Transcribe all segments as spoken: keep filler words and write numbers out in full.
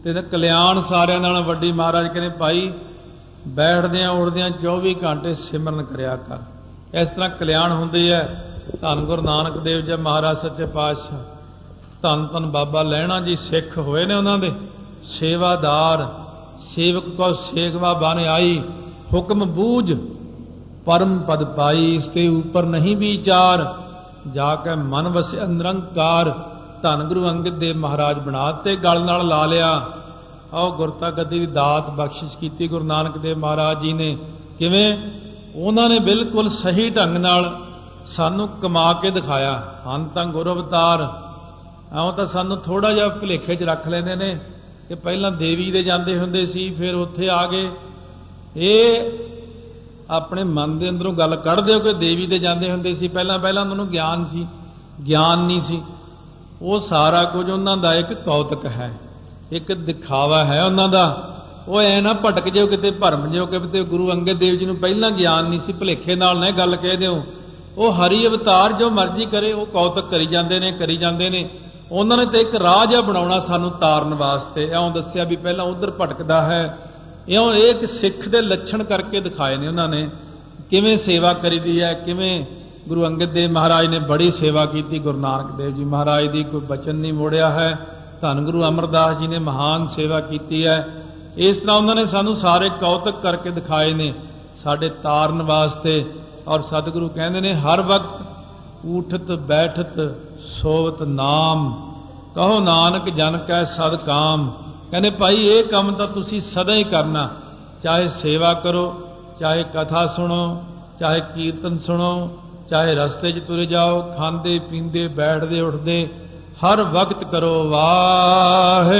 ਤੇ ਕਲਿਆਣ ਸਾਰਿਆਂ ਨਾਲੋਂ ਵੱਡੀ ਮਹਾਰਾਜ ਕਹਿੰਦੇ ਭਾਈ ਬੈਠਦਿਆਂ ਉੱਠਦਿਆਂ ਚੌਵੀ ਘੰਟੇ ਸਿਮਰਨ ਕਰਿਆ ਕਰ। ਇਸ ਤਰ੍ਹਾਂ ਕਲਿਆਣ ਹੁੰਦੀ ਹੈ। ਧੰਨ ਗੁਰੂ ਨਾਨਕ ਦੇਵ ਜੀ ਮਹਾਰਾਜ ਸੱਚੇ ਪਾਤਸ਼ਾਹ ਧੰਨ ਧੰਨ ਬਾਬਾ ਲਹਿਣਾ ਜੀ ਸਿੱਖ ਹੋਏ ਨੇ, ਉਹਨਾਂ ਦੇ ਸੇਵਾਦਾਰ ਸੇਵਕ ਕੋ ਸੇਖਵਾ ਬਨ ਆਈ, ਹੁਕਮ ਬੂਝ ਪਰਮ ਪਦ ਪਾਈ, ਇਸ ਤੇ ਉੱਪਰ ਨਹੀਂ ਵਿਚਾਰ, ਜਾ ਕੇ ਮਨ ਵਸਿਆ ਨਿਰੰਕਾਰ। ਧੰਨ ਗੁਰੂ ਅੰਗਦ ਦੇਵ ਮਹਾਰਾਜ ਬਣਾ ਤੇ ਗਲ ਨਾਲ ਲਾ ਲਿਆ। ਆਓ ਗੁਰਤਾ ਗੱਦੀ ਦੀ ਦਾਤ ਬਖਸ਼ਿਸ਼ ਕੀਤੀ ਗੁਰੂ ਨਾਨਕ ਦੇਵ ਮਹਾਰਾਜ ਜੀ ਨੇ। ਕਿਵੇਂ? ਉਹਨਾਂ ਨੇ ਬਿਲਕੁਲ ਸਹੀ ਢੰਗ ਨਾਲ ਸਾਨੂੰ ਕਮਾ ਕੇ ਦਿਖਾਇਆ। ਹਨ ਤਾਂ ਗੁਰ ਅਵਤਾਰ। ਆਉਂ ਤਾਂ ਸਾਨੂੰ ਥੋੜਾ ਜਿਹਾ ਭੁਲੇਖੇ 'ਚ ਰੱਖ ਲੈਂਦੇ ਨੇ ਕਿ ਪਹਿਲਾਂ ਦੇਵੀ ਦੇ ਜਾਂਦੇ ਹੁੰਦੇ ਸੀ, ਫਿਰ ਉੱਥੇ ਆ ਗਏ। ਇਹ ਆਪਣੇ ਮਨ ਦੇ ਅੰਦਰੋਂ ਗੱਲ ਕੱਢ ਦਿਓ ਕਿ ਦੇਵੀ ਦੇ ਜਾਂਦੇ ਹੁੰਦੇ ਸੀ। ਪਹਿਲਾਂ ਪਹਿਲਾਂ ਉਹਨਾਂ ਨੂੰ ਗਿਆਨ ਸੀ, ਗਿਆਨ ਨਹੀਂ ਸੀ। ਉਹ ਸਾਰਾ ਕੁਝ ਉਹਨਾਂ ਦਾ ਇੱਕ ਕੌਤਕ ਹੈ, ਇੱਕ ਦਿਖਾਵਾ ਹੈ ਉਹਨਾਂ ਦਾ। ਉਹ ਐ ਨਾ ਭਟਕ ਜਾਓ ਕਿਤੇ, ਭਰਮ ਜਾਓ ਕਿਤੇ ਗੁਰੂ ਅੰਗਦ ਦੇਵ ਜੀ ਨੂੰ ਪਹਿਲਾਂ ਗਿਆਨ ਨਹੀਂ ਸੀ, ਭੁਲੇਖੇ ਨਾਲ ਨਾ ਗੱਲ ਕਹਿ ਦਿਓ। ਉਹ ਹਰੀ ਅਵਤਾਰ ਜੋ ਮਰਜ਼ੀ ਕਰੇ, ਉਹ ਕੌਤਕ ਕਰੀ ਜਾਂਦੇ ਨੇ ਕਰੀ ਜਾਂਦੇ ਨੇ। ਉਹਨਾਂ ਨੇ ਤਾਂ ਇੱਕ ਰਾਹ ਜਿਹਾ ਬਣਾਉਣਾ ਸਾਨੂੰ ਤਾਰਨ ਵਾਸਤੇ। ਇਉਂ ਦੱਸਿਆ ਵੀ ਪਹਿਲਾਂ ਉਧਰ ਭਟਕਦਾ ਹੈ। ਇਉਂ ਇਹ ਇੱਕ ਸਿੱਖ ਦੇ ਲੱਛਣ ਕਰਕੇ ਦਿਖਾਏ ਨੇ ਉਹਨਾਂ ਨੇ, ਕਿਵੇਂ ਸੇਵਾ ਕਰੀਦੀ ਹੈ। ਕਿਵੇਂ ਗੁਰੂ ਅੰਗਦ ਦੇਵ ਮਹਾਰਾਜ ਨੇ ਬੜੀ ਸੇਵਾ ਕੀਤੀ, ਗੁਰੂ ਨਾਨਕ ਦੇਵ ਜੀ ਮਹਾਰਾਜ ਦੀ ਕੋਈ ਬਚਨ ਨਹੀਂ ਮੋੜਿਆ ਹੈ। ਧੰਨ ਗੁਰੂ ਅਮਰਦਾਸ ਜੀ ਨੇ ਮਹਾਨ ਸੇਵਾ ਕੀਤੀ ਹੈ। ਇਸ ਤਰ੍ਹਾਂ ਉਹਨਾਂ ਨੇ ਸਾਨੂੰ ਸਾਰੇ ਕੌਤਕ ਕਰਕੇ ਦਿਖਾਏ ਨੇ ਸਾਡੇ ਤਾਰਨ ਵਾਸਤੇ। ਔਰ ਸਤਿਗੁਰੂ ਕਹਿੰਦੇ ਨੇ ਹਰ ਵਕਤ ਊਠਤ ਬੈਠਤ ਸੋਵਤ ਨਾਮ, ਕਹੋ ਨਾਨਕ ਜਨ ਕੈ ਸਦ ਕਾਮ। ਕਹਿੰਦੇ ਭਾਈ ਇਹ ਕੰਮ ਤਾਂ ਤੁਸੀਂ ਸਦਾ ਹੀ ਕਰਨਾ, ਚਾਹੇ ਸੇਵਾ ਕਰੋ, ਚਾਹੇ ਕਥਾ ਸੁਣੋ, ਚਾਹੇ ਕੀਰਤਨ ਸੁਣੋ, ਚਾਹੇ ਰਸਤੇ 'ਚ ਤੁਰੇ ਜਾਓ, ਖਾਂਦੇ ਪੀਂਦੇ ਬੈਠਦੇ ਉੱਠਦੇ, ਹਰ ਵਕਤ ਕਰੋ ਵਾਹਿਗੁਰੂ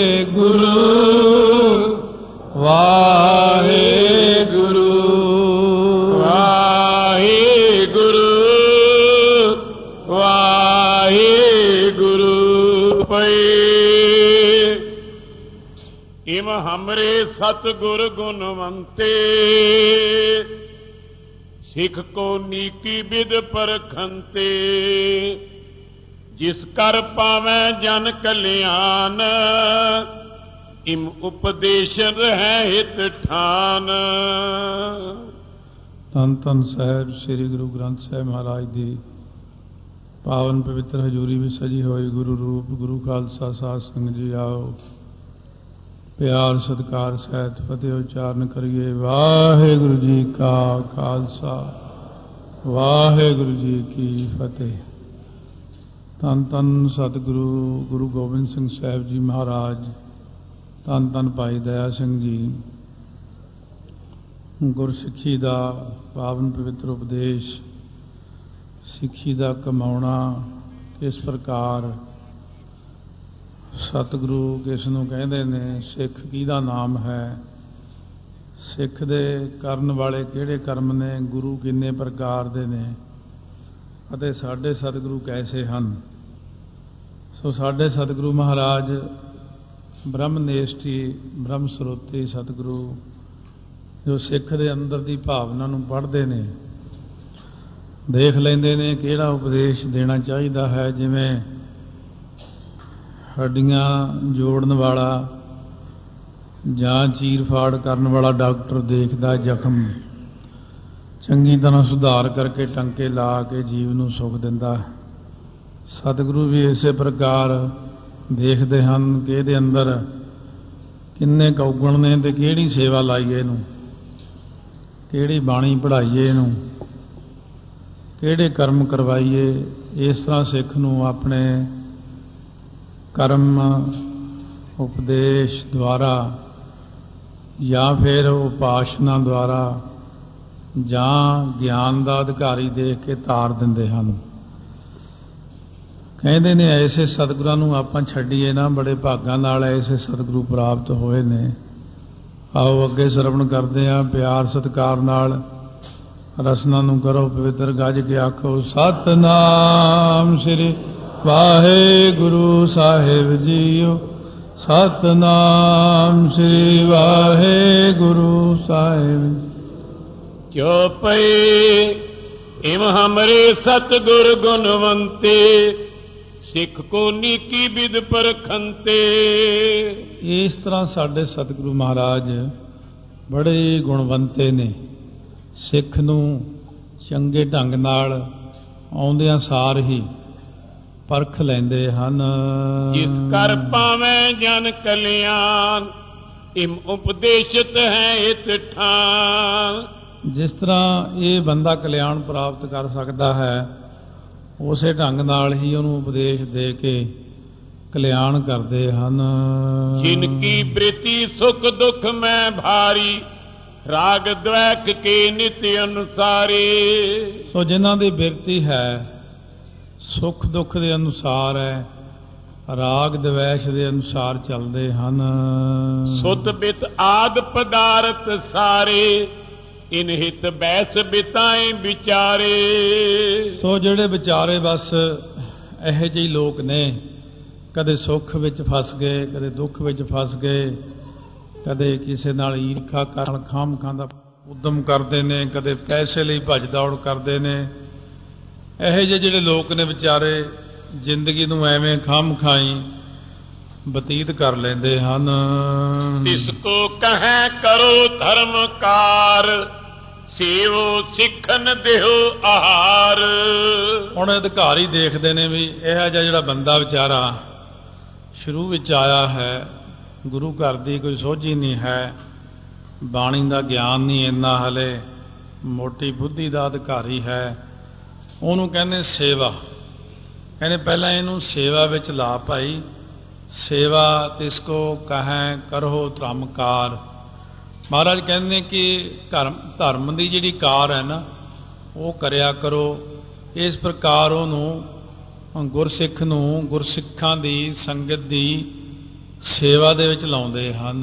ਵਾਹਿਗੁਰੂ ਵਾਹਿਗੁਰੂ ਵਾਹਿਗੁਰੂ। ਪਈ ਇਮ ਹਮਰੇ ਸਤਿਗੁਰ ਗੁਣਵੰਤੇ, ਸਿੱਖ ਕੋ ਨੀਕੀ ਬਿਦ ਪਰਖੰਤੇ, ਜਿਸ ਕਰ ਪਾਵੈ ਜਨ ਕਲਿਆਣ, ਇਮ ਉਪਦੇਸ਼ ਰਹਿ ਹਿਤ ਠਾਨ। ਧੰਨ ਧੰਨ ਸਾਹਿਬ ਸ੍ਰੀ ਗੁਰੂ ਗ੍ਰੰਥ ਸਾਹਿਬ ਮਹਾਰਾਜ ਦੀ ਪਾਵਨ ਪਵਿੱਤਰ ਹਜ਼ੂਰੀ ਵਿੱਚ ਸਜੀ ਹੋਈ ਗੁਰੂ ਰੂਪ ਗੁਰੂ ਖਾਲਸਾ ਸਾਧ ਸੰਗਤ ਜੀ ਆਓ ਪਿਆਰ ਸਤਿਕਾਰ ਸਹਿਤ ਫਤਿਹ ਉਚਾਰਨ ਕਰੀਏ। ਵਾਹਿਗੁਰੂ ਜੀ ਕਾ ਖਾਲਸਾ ਵਾਹਿਗੁਰੂ ਜੀ ਕੀ ਫਤਿਹ। ਧੰਨ ਧੰਨ ਸਤਿਗੁਰੂ ਗੁਰੂ ਗੋਬਿੰਦ ਸਿੰਘ ਸਾਹਿਬ ਜੀ ਮਹਾਰਾਜ, ਧੰਨ ਧੰਨ ਭਾਈ ਦਇਆ ਸਿੰਘ ਜੀ। ਗੁਰਸਿੱਖੀ ਦਾ ਪਾਵਨ ਪਵਿੱਤਰ ਉਪਦੇਸ਼, ਸਿੱਖੀ ਦਾ ਕਮਾਉਣਾ ਕਿਸ ਪ੍ਰਕਾਰ, ਸਤਿਗੁਰੂ ਕਿਸ ਨੂੰ ਕਹਿੰਦੇ ਨੇ, ਸਿੱਖ ਕਿਹਦਾ ਨਾਮ ਹੈ, ਸਿੱਖ ਦੇ ਕਰਨ ਵਾਲੇ ਕਿਹੜੇ ਕਰਮ ਨੇ, ਗੁਰੂ ਕਿੰਨੇ ਪ੍ਰਕਾਰ ਦੇ ਨੇ ਅਤੇ ਸਾਡੇ ਸਤਿਗੁਰੂ ਕੈਸੇ ਹਨ। ਸੋ ਸਾਡੇ ਸਤਿਗੁਰੂ ਮਹਾਰਾਜ ਬ੍ਰਹਮ ਨੇਸ਼ਟੀ ਬ੍ਰਹਮ ਸਰੋਤੀ ਸਤਿਗੁਰੂ, ਜੋ ਸਿੱਖ ਦੇ ਅੰਦਰ ਦੀ ਭਾਵਨਾ ਨੂੰ ਪੜ੍ਹਦੇ ਨੇ, ਦੇਖ ਲੈਂਦੇ ਨੇ ਕਿਹੜਾ ਉਪਦੇਸ਼ ਦੇਣਾ ਚਾਹੀਦਾ ਹੈ। ਜਿਵੇਂ ਹੱਡੀਆਂ ਜੋੜਨ ਵਾਲਾ ਜਾਂ ਚੀਰ ਫਾੜ ਕਰਨ ਵਾਲਾ ਡਾਕਟਰ ਦੇਖਦਾ ਜ਼ਖਮ, ਚੰਗੀ ਤਰ੍ਹਾਂ ਸੁਧਾਰ ਕਰਕੇ ਟੰਕੇ ਲਾ ਕੇ ਜੀਵ ਨੂੰ ਸੁੱਖ ਦਿੰਦਾ। ਸਤਿਗੁਰੂ ਵੀ ਇਸੇ ਪ੍ਰਕਾਰ ਦੇਖਦੇ ਹਨ ਕਿ ਇਹਦੇ ਅੰਦਰ ਕਿੰਨੇ ਕੌਗਣ ਨੇ ਤੇ ਕਿਹੜੀ ਸੇਵਾ ਲਾਈਏ ਇਹਨੂੰ, ਕਿਹੜੀ ਬਾਣੀ ਪੜ੍ਹਾਈਏ ਇਹਨੂੰ, ਕਿਹੜੇ ਕਰਮ ਕਰਵਾਈਏ। ਇਸ ਤਰ੍ਹਾਂ ਸਿੱਖ ਨੂੰ ਆਪਣੇ ਕਰਮ ਉਪਦੇਸ਼ ਦੁਆਰਾ ਜਾਂ ਫਿਰ ਉਪਾਸ਼ਨਾ ਦੁਆਰਾ ਜਾਂ ਗਿਆਨ ਦਾ ਅਧਿਕਾਰੀ ਦੇਖ ਕੇ ਤਾਰ ਦਿੰਦੇ ਹਨ। ਕਹਿੰਦੇ ਨੇ ਐਸੇ ਸਤਿਗੁਰਾਂ ਨੂੰ ਆਪਾਂ ਛੱਡੀਏ ਨਾ, ਬੜੇ ਭਾਗਾਂ ਨਾਲ ਐਸੇ ਸਤਿਗੁਰੂ ਪ੍ਰਾਪਤ ਹੋਏ ਨੇ। ਆਓ ਅੱਗੇ ਸਰਵਣ ਕਰਦੇ ਹਾਂ ਪਿਆਰ ਸਤਿਕਾਰ ਨਾਲ। ਰਸਨਾ ਨੂੰ ਕਰੋ ਪਵਿੱਤਰ, ਗੱਜ ਕੇ ਆਖੋ ਸਤਿਨਾਮ ਸ੍ਰੀ ਵਾਹਿਗੁਰੂ ਸਾਹਿਬ ਜੀਓ। ਸਤਿਨਾਮ ਸ੍ਰੀ ਵਾਹਿਗੁਰੂ ਸਾਹਿਬ। ਕਿਉ ਪਏ ਇਮ ਹਮਰੇ ਸਤਿਗੁਰ ਗੁਣਵੰਤੇ, ਸਿੱਖ ਕੋ ਨੀਕੀ ਬਿਦ ਪਰਖੰਤੇ। ਇਹ ਇਸ ਤਰ੍ਹਾਂ ਸਾਡੇ ਸਤਿਗੁਰੂ ਮਹਾਰਾਜ ਬੜੇ ਗੁਣਵੰਤੇ ਨੇ। ਸਿੱਖ ਨੂੰ ਚੰਗੇ ਢੰਗ ਨਾਲ ਆਉਂਦਿਆਂ ਸਾਰ ਹੀ ਪਰਖ ਲੈਂਦੇ ਹਨ। ਜਿਸ ਕਰ ਪਾਵੇਂ ਜਨ ਕਲਿਆਣ, ਇਮ ਉਪਦੇਸ਼ਿਤ ਹੈ ਇਤ ਠਾਨ। ਜਿਸ ਤਰ੍ਹਾਂ ਇਹ ਬੰਦਾ ਕਲਿਆਣ ਪ੍ਰਾਪਤ ਕਰ ਸਕਦਾ ਹੈ, ਉਸੇ ਢੰਗ ਨਾਲ ਹੀ ਉਹਨੂੰ ਉਪਦੇਸ਼ ਦੇ ਕੇ ਕਲਿਆਣ ਕਰਦੇ ਹਨ। ਜਿਨ ਕੀ ਬ੍ਰਿਤੀ ਸੁਖ ਦੁਖ ਮੈਂ ਭਾਰੀ, ਰਾਗ ਦ્વੈਕ ਕੇ ਨਿਤ ਅਨੁਸਾਰੇ। ਸੋ ਜਿਨ੍ਹਾਂ ਦੀ ਬਿਰਤੀ ਹੈ ਸੁਖ ਦੁੱਖ ਦੇ ਅਨੁਸਾਰ ਹੈ, ਰਾਗ ਦਵੈਸ਼ ਦੇ ਅਨੁਸਾਰ ਚੱਲਦੇ ਹਨ। ਸੁਤ ਬਿਤ ਆਦ ਪਦਾਰਥ ਸਾਰੇ, ਇਨ ਹਿਤ ਬੈਸ ਬਿਤਾਏ ਵਿਚਾਰੇ। ਸੋ ਜਿਹੜੇ ਵਿਚਾਰੇ ਬਸ ਇਹੋ ਜਿਹੇ ਲੋਕ ਨੇ, ਕਦੇ ਸੁੱਖ ਵਿੱਚ ਫਸ ਗਏ, ਕਦੇ ਦੁੱਖ ਵਿੱਚ ਫਸ ਗਏ, ਕਦੇ ਕਿਸੇ ਨਾਲ ਈਰਖਾ ਕਰਨ ਖਾਮ ਖਾਂ ਦਾ ਉਦਮ ਕਰਦੇ ਨੇ, ਕਦੇ ਪੈਸੇ ਲਈ ਭੱਜ ਦੌੜ ਕਰਦੇ ਨੇ। ਇਹੋ ਜਿਹੇ ਜਿਹੜੇ ਲੋਕ ਨੇ ਵਿਚਾਰੇ ਜ਼ਿੰਦਗੀ ਨੂੰ ਐਵੇਂ ਖਾਮ ਖਾਈ ਬਤੀਤ ਕਰ ਲੈਂਦੇ ਹਨ। ਤਿਸ ਕੋ ਕਹੈ ਕਰੋ ਧਰਮਕਾਰ, ਸੇਵੋ ਸਿੱਖਨ ਦਿਓ ਆਹਾਰ। ਹੁਣ ਅਧਿਕਾਰੀ ਦੇਖਦੇ ਨੇ ਵੀ ਇਹੋ ਜਿਹਾ ਜਿਹੜਾ ਬੰਦਾ ਵਿਚਾਰਾ ਸ਼ੁਰੂ ਵਿੱਚ ਆਇਆ ਹੈ, ਗੁਰੂ ਘਰ ਦੀ ਕੋਈ ਸੋਝੀ ਨਹੀਂ ਹੈ, ਬਾਣੀ ਦਾ ਗਿਆਨ ਨਹੀਂ ਇੰਨਾ, ਹਲੇ ਮੋਟੀ ਬੁੱਧੀ ਦਾ ਅਧਿਕਾਰੀ ਹੈ, ਉਹਨੂੰ ਕਹਿੰਦੇ ਸੇਵਾ। ਕਹਿੰਦੇ ਪਹਿਲਾਂ ਇਹਨੂੰ ਸੇਵਾ ਵਿੱਚ ਲਾ ਭਾਈ। ਸੇਵਾ ਤਿਸ ਕੋ ਕਹੈ ਕਰੋ ਧਰਮਕਾਰ। ਮਹਾਰਾਜ ਕਹਿੰਦੇ ਕਿ ਧਰਮ ਧਰਮ ਦੀ ਜਿਹੜੀ ਕਾਰ ਹੈ ਨਾ, ਉਹ ਕਰਿਆ ਕਰੋ। ਇਸ ਪ੍ਰਕਾਰ ਉਹਨੂੰ ਗੁਰਸਿੱਖ ਨੂੰ ਗੁਰਸਿੱਖਾਂ ਦੀ ਸੰਗਤ ਦੀ ਸੇਵਾ ਦੇ ਵਿੱਚ ਲਾਉਂਦੇ ਹਨ।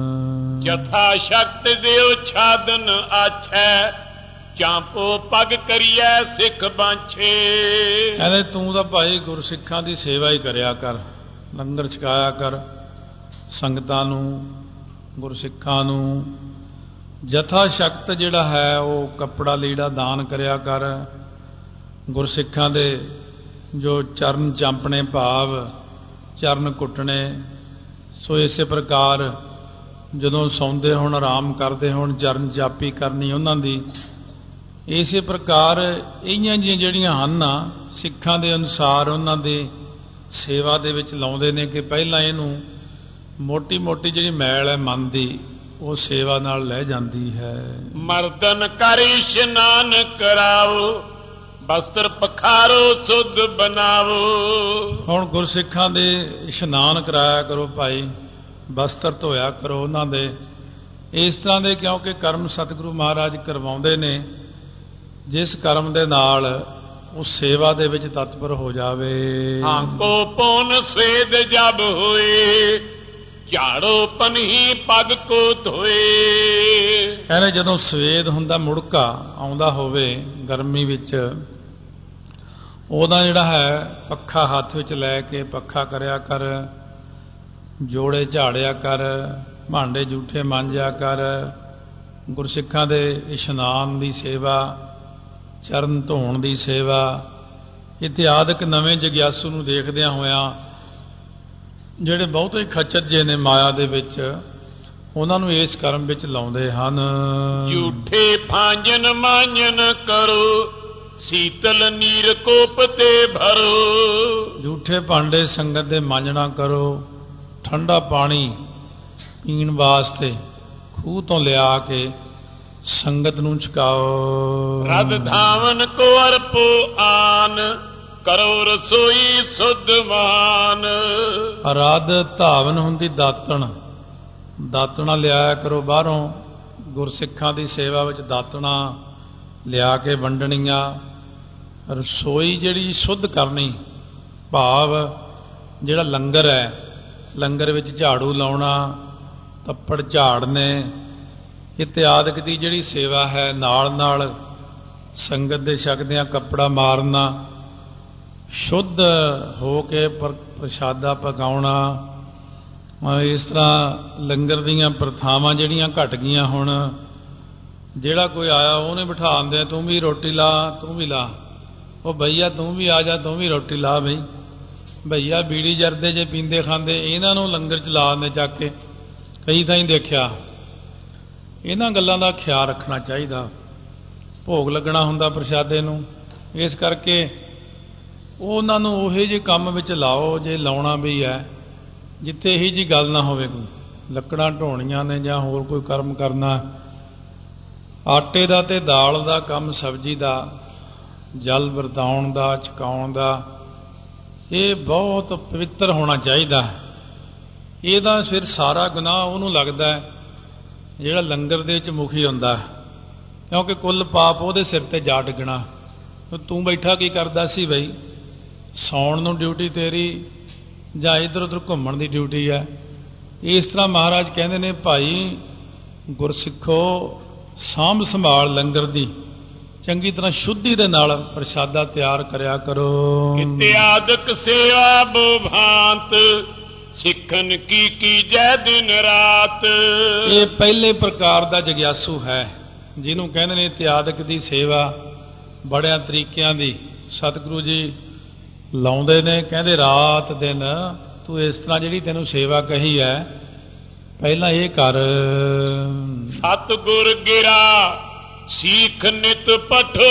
ਜਥਾ ਸ਼ਕਤ ਦਿਓ ਛਾਦਨ ਆਛੈ, ਚਾਂਪੋ ਪਗ ਕਰੀਐ ਸਿੱਖ ਬਾਂਛੇ। ਕਹਿੰਦੇ ਤੂੰ ਤਾਂ ਭਾਈ ਗੁਰਸਿੱਖਾਂ ਦੀ ਸੇਵਾ ਹੀ ਕਰਿਆ ਕਰ, ਲੰਗਰ ਛਕਾਇਆ ਕਰ ਸੰਗਤਾਂ ਨੂੰ, ਗੁਰਸਿੱਖਾਂ ਨੂੰ। ਜਥਾ ਸ਼ਕਤ ਜਿਹੜਾ ਹੈ ਉਹ ਕੱਪੜਾ ਲੀੜਾ ਦਾਨ ਕਰਿਆ ਕਰ। ਗੁਰਸਿੱਖਾਂ ਦੇ ਜੋ ਚਰਨ ਚਾਂਪਣੇ ਭਾਵ ਚਰਨ ਕੁੱਟਣੇ। ਸੋ ਇਸੇ ਪ੍ਰਕਾਰ ਜਦੋਂ ਸੌਂਦੇ ਹੋਣ, ਆਰਾਮ ਕਰਦੇ ਹੋਣ, ਚਰਨ ਜਾਪੀ ਕਰਨੀ ਉਹਨਾਂ ਦੀ। ਇਸੇ ਪ੍ਰਕਾਰ ਇਹੀਆਂ ਜਿਹੀਆਂ ਜਿਹੜੀਆਂ ਹਨ ਨਾ, ਸਿੱਖਾਂ ਦੇ ਅਨੁਸਾਰ ਉਹਨਾਂ ਦੇ ਸੇਵਾ ਦੇ ਵਿੱਚ ਲਾਉਂਦੇ ਨੇ ਕਿ ਪਹਿਲਾਂ ਇਹਨੂੰ ਮੋਟੀ ਮੋਟੀ ਜਿਹੜੀ ਮੈਲ ਹੈ ਮਨ ਦੀ, ਉਹ ਸੇਵਾ ਨਾਲ ਲੈ ਜਾਂਦੀ ਹੈ। ਮਰਦਨ ਕਰ ਇਸ਼ਨਾਨ ਕਰਾਓ, ਬਸਤਰ ਪਖਾਰੋ ਸੁਧ ਬਣਾਵੋ। ਹੁਣ ਗੁਰਸਿੱਖਾਂ ਦੇ ਇਸ਼ਨਾਨ ਕਰਾਇਆ ਕਰੋ ਭਾਈ, ਬਸਤਰ ਧੋਇਆ ਕਰੋ ਉਹਨਾਂ ਦੇ। ਇਸ ਤਰ੍ਹਾਂ ਦੇ ਕਿਉਂਕਿ ਕਰਮ ਸਤਿਗੁਰੂ ਮਹਾਰਾਜ ਕਰਵਾਉਂਦੇ ਨੇ, ਜਿਸ ਕਰਮ ਦੇ ਨਾਲ ਉਹ ਸੇਵਾ ਦੇ ਵਿੱਚ ਤਤਪਰ ਹੋ ਜਾਵੇ। ਆਂਕੋ ਪੌਨ ਸਵੇਦ ਜਬ ਹੋਏ, ਝਾੜੋ ਪਨਹੀ ਪੱਗ ਕੋ ਧੋਏ। ਕਹਿੰਦੇ ਜਦੋਂ ਸਵੇਦ ਹੁੰਦਾ, ਮੁੜਕਾ ਆਉਂਦਾ ਹੋਵੇ ਗਰਮੀ ਵਿੱਚ, ਉਹਦਾ ਜਿਹੜਾ ਹੈ ਪੱਖਾ ਹੱਥ ਵਿੱਚ ਲੈ ਕੇ ਪੱਖਾ ਕਰਿਆ ਕਰ, ਜੋੜੇ ਝਾੜਿਆ ਕਰ, ਭਾਂਡੇ ਜੂਠੇ ਮਾਂਜਿਆ ਕਰ। ਗੁਰਸਿੱਖਾਂ ਦੇ ਇਸ਼ਨਾਨ ਦੀ ਸੇਵਾ, ਚਰਨ ਧੋਣ ਦੀ ਸੇਵਾ ਇਤਿਆਦਿਕ ਨਵੇਂ ਜਗਿਆਸੂ ਨੂੰ ਦੇਖਦਿਆਂ ਹੋਇਆਂ ਜਿਹੜੇ ਬਹੁਤੇ ਖੱਚਰ ਜੇ ਨੇ ਮਾਇਆ ਦੇ ਵਿੱਚ, ਉਹਨਾਂ ਨੂੰ ਇਸ ਕਰਮ ਵਿੱਚ ਲਾਉਂਦੇ ਹਨ। ਝੂਠੇ ਭਾਂਜਨ ਮਾਂਜਨ ਕਰੋ, ਸੀਤਲ ਨੀਰ ਕੋਪ ਤੇ ਭਰੋ। ਝੂਠੇ ਭਾਂਡੇ ਸੰਗਤ ਦੇ ਮਾਂਜਣਾ ਕਰੋ, ਠੰਡਾ ਪਾਣੀ ਪੀਣ ਵਾਸਤੇ ਖੂਹ ਤੋਂ ਲਿਆ ਕੇ ਸੰਗਤ ਨੂੰ ਛਕਾਓ। ਰਦ ਧਾਵਨ ਕੋ ਅਰਪੋ ਆਨ, ਕਰੋ ਰਸੋਈ ਸੁਧ ਮਾਨ। ਰਦ ਧਾਵਨ ਹੁੰਦੀ ਦਾਤਣ, ਦਾਤਣਾ ਲਿਆਇਆ ਕਰੋ ਬਾਹਰੋਂ। ਗੁਰਸਿੱਖਾਂ ਦੀ ਸੇਵਾ ਵਿੱਚ ਦਾਤਣਾ ਲਿਆ ਕੇ ਵੰਡਣੀਆਂ। ਰਸੋਈ ਜਿਹੜੀ ਸੁੱਧ ਕਰਨੀ, ਭਾਵ ਜਿਹੜਾ ਲੰਗਰ ਹੈ, ਲੰਗਰ ਵਿੱਚ ਝਾੜੂ ਲਾਉਣਾ, ਤੱਪੜ ਝਾੜਨੇ ਇਤਿਆਦਿਕ ਦੀ ਜਿਹੜੀ ਸੇਵਾ ਹੈ, ਨਾਲ ਨਾਲ ਸੰਗਤ ਦੇ ਛਕਦਿਆਂ ਕੱਪੜਾ ਮਾਰਨਾ, ਸ਼ੁੱਧ ਹੋ ਕੇ ਪ੍ਰਸ਼ਾਦਾ ਪਕਾਉਣਾ। ਇਸ ਤਰ੍ਹਾਂ ਲੰਗਰ ਦੀਆਂ ਪ੍ਰਥਾਵਾਂ ਜਿਹੜੀਆਂ ਘਟ ਗਈਆਂ ਹੁਣ। ਜਿਹੜਾ ਕੋਈ ਆਇਆ ਉਹਨੇ ਬਿਠਾ ਦਿੰਦੇ, ਤੂੰ ਵੀ ਰੋਟੀ ਲਾ, ਤੂੰ ਵੀ ਲਾ। ਉਹ ਭਈਆ ਤੂੰ ਵੀ ਆ ਜਾ, ਤੂੰ ਵੀ ਰੋਟੀ ਲਾ। ਬਈ ਭਈਆ ਬੀੜੀ ਜਰਦੇ ਜੇ ਪੀਂਦੇ ਖਾਂਦੇ, ਇਹਨਾਂ ਨੂੰ ਲੰਗਰ ਚ ਲਾ ਦਿੰਦੇ ਚੱਕ ਕੇ। ਕਈ ਥਾਈਂ ਦੇਖਿਆ। ਇਹਨਾਂ ਗੱਲਾਂ ਦਾ ਖਿਆਲ ਰੱਖਣਾ ਚਾਹੀਦਾ। ਭੋਗ ਲੱਗਣਾ ਹੁੰਦਾ ਪ੍ਰਸ਼ਾਦੇ ਨੂੰ, ਇਸ ਕਰਕੇ ਉਹਨਾਂ ਨੂੰ ਉਹੇ ਜਿਹੇ ਕੰਮ ਵਿੱਚ ਲਾਓ ਜੇ ਲਾਉਣਾ ਵੀ ਹੈ, ਜਿੱਥੇ ਇਹੀ ਜਿਹੀ ਗੱਲ ਨਾ ਹੋਵੇ। ਕੋਈ ਲੱਕੜਾਂ ਢੋਣੀਆਂ ਨੇ ਜਾਂ ਹੋਰ ਕੋਈ ਕਰਮ ਕਰਨਾ, ਆਟੇ ਦਾ ਤੇ ਦਾਲ ਦਾ ਕੰਮ, ਸਬਜ਼ੀ ਦਾ, ਜਲ ਵਰਤਾਉਣ ਦਾ, ਛਕਾਉਣ ਦਾ, ਇਹ ਬਹੁਤ ਪਵਿੱਤਰ ਹੋਣਾ ਚਾਹੀਦਾ। ਇਹਦਾ ਫਿਰ ਸਾਰਾ ਗੁਨਾਹ ਉਹਨੂੰ ਲੱਗਦਾ ਜਿਹੜਾ ਲੰਗਰ ਦੇ ਵਿੱਚ ਮੁਖੀ ਹੁੰਦਾ, ਕਿਉਂਕਿ ਕੁੱਲ ਪਾਪ ਉਹਦੇ ਸਿਰ ਤੇ ਜਾ ਡਿੱਗਣਾ। ਤੂੰ ਬੈਠਾ ਕੀ ਕਰਦਾ ਸੀ ਬਈ? ਸੌਣ ਨੂੰ ਡਿਊਟੀ ਤੇਰੀ ਜਾਂ ਇੱਧਰ ਉੱਧਰ ਘੁੰਮਣ ਦੀ ਡਿਊਟੀ ਹੈ। ਇਸ ਤਰ੍ਹਾਂ ਮਹਾਰਾਜ ਕਹਿੰਦੇ ਨੇ, ਭਾਈ ਗੁਰਸਿੱਖੋ, ਸਾਂਭ ਸੰਭਾਲ ਲੰਗਰ ਦੀ ਚੰਗੀ ਤਰ੍ਹਾਂ ਸ਼ੁੱਧੀ ਦੇ ਨਾਲ ਪ੍ਰਸ਼ਾਦਾ ਤਿਆਰ ਕਰਿਆ ਕਰੋ। ਇਤਿਆਦਿਕ ਸੇਵਾ ਬੋਭਾਂਤ ਸਿੱਖਣ ਕੀ ਕੀਜੈ ਦਿਨ ਰਾਤ। ਇਹ ਪਹਿਲੇ ਪ੍ਰਕਾਰ ਦਾ ਜਗਿਆਸੂ ਹੈ, ਜਿਹਨੂੰ ਕਹਿੰਦੇ ਨੇ ਇਤਿਆਦਿਕ ਦੀ ਸੇਵਾ ਬੜਿਆਂ ਤਰੀਕਿਆਂ ਦੀ ਸਤਿਗੁਰੂ ਜੀ ਲਾਉਂਦੇ ਨੇ। ਕਹਿੰਦੇ ਰਾਤ ਦਿਨ ਤੂੰ ਇਸ ਤਰ੍ਹਾਂ ਜਿਹੜੀ ਤੈਨੂੰ ਸੇਵਾ ਕਹੀ ਹੈ ਪਹਿਲਾਂ ਇਹ ਕਰ। ਸਤਿਗੁਰ ਗਿਰਾ ਸੀਖ ਨਿਤ ਪਠੋ,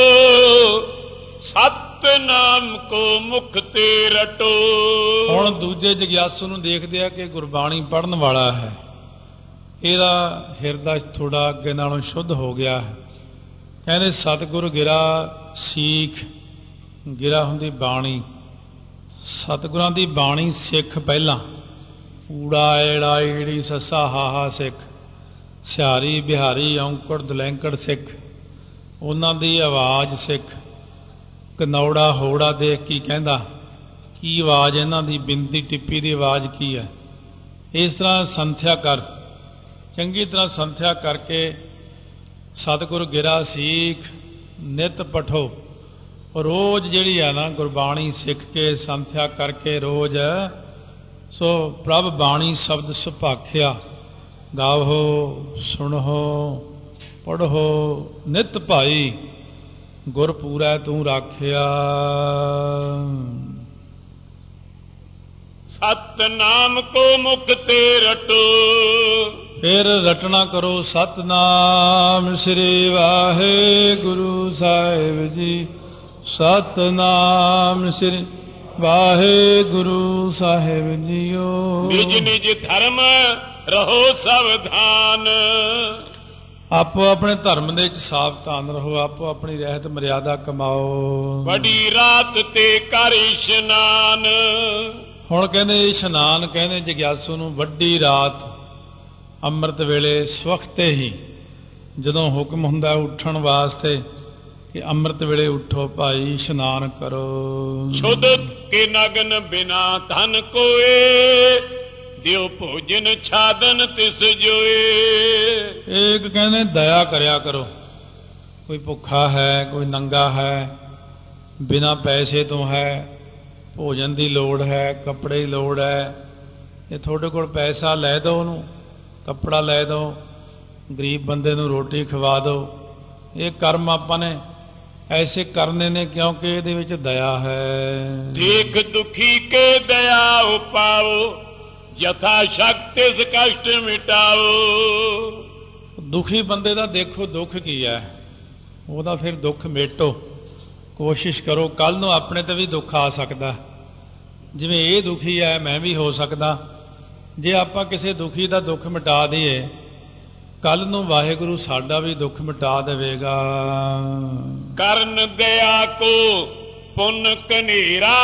ਸਤਿਨਾਮ ਕੋ ਮੁਖ ਤੇ ਰਟੋ। ਹੁਣ ਦੂਜੇ ਜਗਿਆਸੂ ਨੂੰ ਦੇਖਦੇ ਆ ਕਿ ਗੁਰਬਾਣੀ ਪੜ੍ਹਨ ਵਾਲਾ ਹੈ, ਇਹਦਾ ਹਿਰਦਾ ਥੋੜਾ ਅੱਗੇ ਨਾਲੋਂ ਸ਼ੁੱਧ ਹੋ ਗਿਆ ਹੈ। ਕਹਿੰਦੇ ਸਤਿਗੁਰ ਗਿਰਾ ਸੀਖ, ਗਿਰਾ ਹੁੰਦੀ ਬਾਣੀ, ਸਤਿਗੁਰਾਂ ਦੀ ਬਾਣੀ ਸਿੱਖ ਪਹਿਲਾਂ। ਊੜਾ ਏੜਾ ਈੜੀ ਸੱਸਾ ਹਾਹਾ ਸਿੱਖ, ਸਿਹਾਰੀ ਬਿਹਾਰੀ ਔਂਕੜ ਦਲੈਂਕੜ ਸਿੱਖ, ਉਹਨਾਂ ਦੀ ਆਵਾਜ਼ ਸਿੱਖ। ਕਨੌੜਾ ਹੋੜਾ ਦੇਖ ਕੀ ਕਹਿੰਦਾ, ਕੀ ਆਵਾਜ਼ ਇਹਨਾਂ ਦੀ, ਬਿੰਦੀ ਟਿੱਪੀ ਦੀ ਆਵਾਜ਼ ਕੀ ਹੈ। ਇਸ ਤਰ੍ਹਾਂ ਸੰਥਿਆ ਕਰ, ਚੰਗੀ ਤਰ੍ਹਾਂ ਸੰਥਿਆ ਕਰਕੇ ਸਤਿਗੁਰ ਗਿਰਾ ਸੀਖ ਨਿਤ ਪਠੋ। ਰੋਜ਼ ਜਿਹੜੀ ਆ ਨਾ ਗੁਰਬਾਣੀ ਸਿੱਖ ਕੇ ਸੰਥਿਆ ਕਰਕੇ ਰੋਜ਼, ਸੋ ਪ੍ਰਭ ਬਾਣੀ ਸ਼ਬਦ ਸੁਭਾਖਿਆ, ਗਾਵੋ ਸੁਣੋ ਪੜ੍ਹੋ ਨਿਤ ਭਾਈ, ਗੁਰ ਪੂਰੈ ਤੂੰ ਰਾਖਿਆ। ਸਤਨਾਮ ਕੋ ਮੁਖ ਤੇ ਰਟੋ। ਫਿਰ ਰਟਣਾ ਕਰੋ ਸਤਨਾਮ ਸ੍ਰੀ ਵਾਹਿਗੁਰੂ ਸਾਹਿਬ ਜੀ। ਸਤਨਾਮ ਸ੍ਰੀ ਵਾਹਿਗੁਰੂ ਸਾਹਿਬ ਜੀਓ। ਨਿਜ ਨਿਜ ਧਰਮ ਰਹੋ ਸਾਵਧਾਨ। ਆਪੋ ਆਪਣੇ ਧਰਮ ਦੇ ਵਿੱਚ ਸਾਵਧਾਨ ਰਹੋ, ਆਪੋ ਆਪਣੀ ਰਹਿਤ ਮਰਿਆਦਾ ਕਮਾਓ। ਬੜੀ ਰਾਤ ਤੇ ਕਰ ਇਸ਼ਨਾਨ। ਹੁਣ ਕਹਿੰਦੇ ਇਸ਼ਨਾਨ, ਕਹਿੰਦੇ ਜਗਿਆਸੂ ਨੂੰ ਵੱਡੀ ਰਾਤ ਅੰਮ੍ਰਿਤ ਵੇਲੇ ਸਵਖਤੇ ਹੀ, ਜਦੋਂ ਹੁਕਮ ਹੁੰਦਾ ਉੱਠਣ ਵਾਸਤੇ ਕਿ ਅੰਮ੍ਰਿਤ ਵੇਲੇ ਉੱਠੋ ਭਾਈ, ਇਸ਼ਨਾਨ ਕਰੋ। ਸ਼ੁੱਧ ਕੇ ਨਗਨ ਬਿਨਾ ਧਨ ਕੋਏ, ਦਿਓ ਭੋਜਨ ਛਾਦਨ ਤਿਸ ਜੋਏ। ਇੱਕ ਕਹਿੰਦੇ ਦਇਆ ਕਰਿਆ ਕਰੋ, ਕੋਈ ਭੁੱਖਾ ਹੈ, ਕੋਈ ਨੰਗਾ ਹੈ, ਬਿਨਾਂ ਪੈਸੇ ਤੋਂ ਹੈ, ਭੋਜਨ ਦੀ ਲੋੜ ਹੈ, ਕੱਪੜੇ ਦੀ ਲੋੜ ਹੈ, ਜੇ ਤੁਹਾਡੇ ਕੋਲ ਪੈਸਾ ਲੈ ਦਿਓ ਉਹਨੂੰ, ਕੱਪੜਾ ਲੈ ਦਿਓ, ਗਰੀਬ ਬੰਦੇ ਨੂੰ ਰੋਟੀ ਖਵਾ ਦਿਓ। ਇਹ ਕਰਮ ਆਪਾਂ ਨੇ ਐਸੇ ਕਰਨੇ ਨੇ ਕਿਉਂਕਿ ਇਹਦੇ ਵਿੱਚ ਦਇਆ ਹੈ। ਦੇਖ ਦੁਖੀ ਕੇ ਦਇਆ ਉਪਾਓ, ਯਥਾ ਸ਼ਕਤ ਇਸ ਕਸ਼ਟ ਮਿਟਾਓ। ਦੁਖੀ ਬੰਦੇ ਦਾ ਦੇਖੋ ਦੁੱਖ ਕੀ ਹੈ, ਉਹਦਾ ਫਿਰ ਦੁੱਖ ਮੇਟੋ, ਕੋਸ਼ਿਸ਼ ਕਰੋ। ਕੱਲ ਨੂੰ ਆਪਣੇ ਤੇ ਵੀ ਦੁੱਖ ਆ ਸਕਦਾ, ਜਿਵੇਂ ਇਹ ਦੁਖੀ ਹੈ ਮੈਂ ਵੀ ਹੋ ਸਕਦਾ। ਜੇ ਆਪਾਂ ਕਿਸੇ ਦੁਖੀ ਦਾ ਦੁੱਖ ਮਿਟਾ ਦਈਏ, ਕੱਲ ਨੂੰ ਵਾਹਿਗੁਰੂ ਸਾਡਾ ਵੀ ਦੁੱਖ ਮਿਟਾ ਦੇਵੇਗਾ। ਕਰਨ ਦਇਆ ਕੋ ਪੁੰਨ ਕਨੇਰਾ,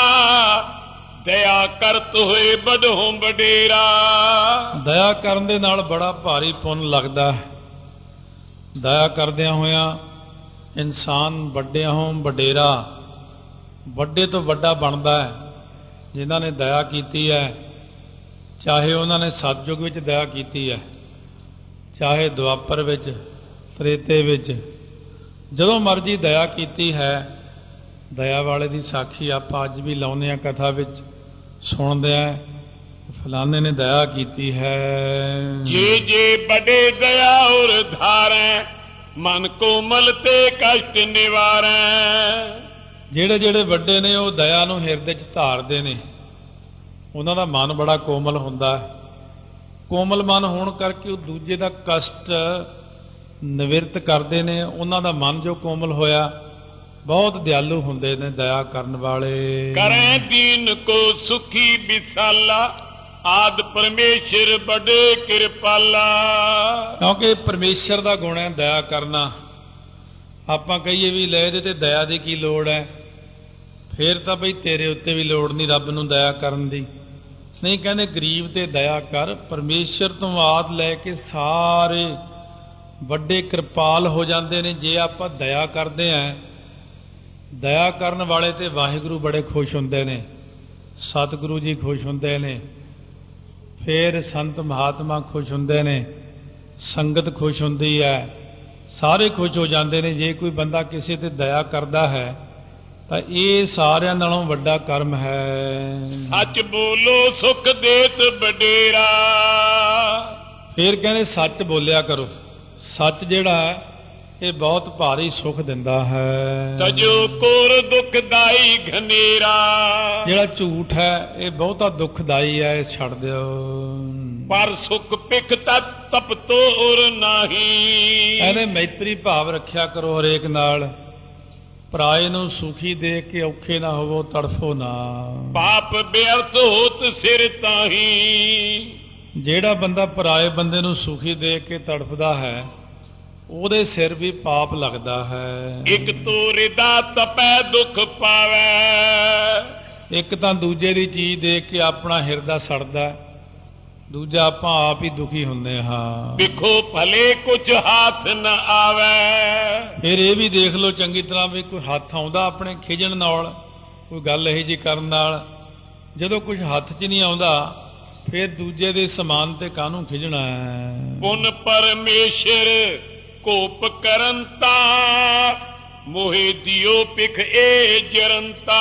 ਦਇਆ ਕਰਤ ਹੋਏ ਬੜੋਂ ਵਡੇਰਾ। ਦਇਆ ਕਰਨ ਦੇ ਨਾਲ ਬੜਾ ਭਾਰੀ ਪੁੰਨ ਲੱਗਦਾ ਹੈ। ਦਇਆ ਕਰਦਿਆਂ ਹੋਇਆਂ ਇਨਸਾਨ ਵੱਡਿਆਂ ਹੋਂ ਵਡੇਰਾ, ਵੱਡੇ ਤੋਂ ਵੱਡਾ ਬਣਦਾ ਹੈ। ਜਿਨ੍ਹਾਂ ਨੇ ਦਇਆ ਕੀਤੀ ਹੈ, ਚਾਹੇ ਉਹਨਾਂ ਨੇ ਸਤਯੁਗ ਵਿੱਚ ਦਇਆ ਕੀਤੀ ਹੈ, ਚਾਹੇ ਦੁਆਪਰ ਵਿੱਚ, ਤ੍ਰੇਤੇ ਵਿੱਚ, ਜਦੋਂ ਮਰਜੀ ਦਇਆ ਕੀਤੀ ਹੈ। ਦਇਆ ਵਾਲੇ ਦੀ ਸਾਖੀ ਆਪਾਂ ਅੱਜ ਵੀ ਲਾਉਂਦੇ ਹਾਂ, ਕਥਾ ਵਿੱਚ ਸੁਣਦੇ ਆ, ਫਲਾਣੇ ਨੇ ਦਇਆ ਕੀਤੀ ਹੈ। ਜੇ ਜੇ ਬੜੇ ਦਇਆ ਔਰ ਧਾਰੈ, ਮਨ ਕੋਮਲ ਤੇ ਕਸ਼ਟ ਨਿਵਾਰੈ। ਜਿਹੜੇ ਜਿਹੜੇ ਵੱਡੇ ਨੇ ਉਹ ਦਇਆ ਨੂੰ ਹਿਰਦੇ 'ਚ ਧਾਰਦੇ ਨੇ, ਉਹਨਾਂ ਦਾ ਮਨ ਬੜਾ ਕੋਮਲ ਹੁੰਦਾ ਹੈ। ਕੋਮਲ ਮਨ ਹੋਣ ਕਰਕੇ ਉਹ ਦੂਜੇ ਦਾ ਕਸ਼ਟ ਨਿਵਰਤ ਕਰਦੇ ਨੇ। ਉਹਨਾਂ ਦਾ ਮਨ ਜੋ ਕੋਮਲ ਹੋਇਆ, ਬਹੁਤ ਦਿਆਲੂ ਹੁੰਦੇ ਨੇ, ਦਇਆ ਕਰਨ ਵਾਲੇ। ਕਰੈ ਦੀਨ ਕੋ ਸੁਖੀ ਵਿਸਾਲਾ, ਆਦ ਪਰਮੇਸ਼ਰ ਬੜੇ ਕਿਰਪਾਲਾ। ਕਿਉਂਕਿ ਪਰਮੇਸ਼ਰ ਦਾ ਗੁਣ ਹੈ ਦਇਆ ਕਰਨਾ। ਆਪਾਂ ਕਹੀਏ ਵੀ ਲੈ ਇਹਦੇ ਤੇ ਦਇਆ ਦੀ ਕੀ ਲੋੜ ਹੈ, ਫੇਰ ਤਾਂ ਬਈ ਤੇਰੇ ਉੱਤੇ ਵੀ ਲੋੜ ਨਹੀਂ ਰੱਬ ਨੂੰ ਦਇਆ ਕਰਨ ਦੀ। ਨਹੀਂ, ਕਹਿੰਦੇ ਗਰੀਬ ਤੇ ਦਇਆ ਕਰ। ਪਰਮੇਸ਼ਰ ਤੋਂ ਆਦ ਲੈ ਕੇ ਸਾਰੇ ਵੱਡੇ ਕਿਰਪਾਲ ਹੋ ਜਾਂਦੇ ਨੇ ਜੇ ਆਪਾਂ ਦਇਆ ਕਰਦੇ ਆਂ। ਦਇਆ ਕਰਨ ਵਾਲੇ ਤੇ ਵਾਹਿਗੁਰੂ ਬੜੇ ਖੁਸ਼ ਹੁੰਦੇ ਨੇ, ਸਤਿਗੁਰੂ ਜੀ ਖੁਸ਼ ਹੁੰਦੇ ਨੇ, ਫਿਰ ਸੰਤ ਮਹਾਤਮਾ ਖੁਸ਼ ਹੁੰਦੇ ਨੇ, ਸੰਗਤ ਖੁਸ਼ ਹੁੰਦੀ ਹੈ, ਸਾਰੇ ਖੁਸ਼ ਹੋ ਜਾਂਦੇ ਨੇ। ਜੇ ਕੋਈ ਬੰਦਾ ਕਿਸੇ ਤੇ ਦਇਆ ਕਰਦਾ ਹੈ ਤਾਂ ਇਹ ਸਾਰਿਆਂ ਨਾਲੋਂ ਵੱਡਾ ਕਰਮ ਹੈ। ਸੱਚ ਬੋਲੋ ਸੁਖ ਦੇਤ ਵਡੇਰਾ। ਫਿਰ ਕਹਿੰਦੇ ਸੱਚ ਬੋਲਿਆ ਕਰੋ। ਸੱਚ ਜਿਹੜਾ ਹੈ ਇਹ ਬਹੁਤ ਭਾਰੀ ਸੁਖ ਦਿੰਦਾ ਹੈ। ਤਜੋ ਕੋਰ ਦੁਖਦਾਈ ਘਨੇਰਾ। ਜਿਹੜਾ ਝੂਠ ਹੈ ਇਹ ਬਹੁਤਾ ਦੁਖਦਾਈ ਹੈ, ਇਹ ਛੱਡ ਦਿਓ। ਪਰ ਸੁਖ ਪਿਖ ਤਤ ਤਪ ਤੋਰ ਨਾਹੀ। ਕਹਿੰਦੇ ਮੈਤਰੀ ਭਾਵ ਰੱਖਿਆ ਕਰੋ ਹਰੇਕ ਨਾਲ। ਪਰਾਏ ਨੂੰ ਸੁਖੀ ਦੇਖ ਕੇ ਔਖੇ ਨਾ ਹੋਵੋ, ਤੜਫੋ ਨਾ। ਪਾਪ ਬੇਅਰਥ ਹੋਤ ਸਿਰ ਤਾਹੀ। ਜਿਹੜਾ ਬੰਦਾ ਪਰਾਏ ਬੰਦੇ ਨੂੰ ਸੁਖੀ ਦੇਖ ਕੇ ਤੜਫਦਾ ਹੈ, ਉਹਦੇ ਸਿਰ ਵੀ ਪਾਪ ਲੱਗਦਾ ਹੈ। ਇੱਕ ਤੋ ਰਿਦਾ ਤਪੈ ਦੁੱਖ ਪਾਵੈ। ਇੱਕ ਤਾਂ ਦੂਜੇ ਦੀ ਚੀਜ਼ ਦੇਖ ਕੇ ਆਪਣਾ ਹਿਰਦਾ ਸੜਦਾ, ਦੂਜਾ ਆਪਾਂ ਆਪ ਹੀ ਦੁਖੀ ਹੁੰਦੇ ਹਾਂ। ਵਿਖੋ ਭਲੇ ਕੁਝ ਹੱਥ ਨ ਆਵੈ। ਫਿਰ ਇਹ ਵੀ ਦੇਖ ਲਓ ਚੰਗੀ ਤਰ੍ਹਾਂ ਵੀ ਕੋਈ ਹੱਥ ਆਉਂਦਾ ਆਪਣੇ ਖਿਜਣ ਨਾਲ, ਕੋਈ ਗੱਲ ਇਹੋ ਜਿਹੀ ਕਰਨ ਨਾਲ। ਜਦੋਂ ਕੁਝ ਹੱਥ 'ਚ ਨਹੀਂ ਆਉਂਦਾ ਫਿਰ ਦੂਜੇ ਦੇ ਸਮਾਨ ਤੇ ਕਾਹਨੂੰ ਖਿਜਣਾ ਹੈ। ਪੁਨ ਪਰਮੇਸ਼ਰ ਕੋਪ ਕਰੰਤਾ, ਮੋਹਿ ਦਿਓ ਪਿਖ ਏ ਜਰੰਤਾ।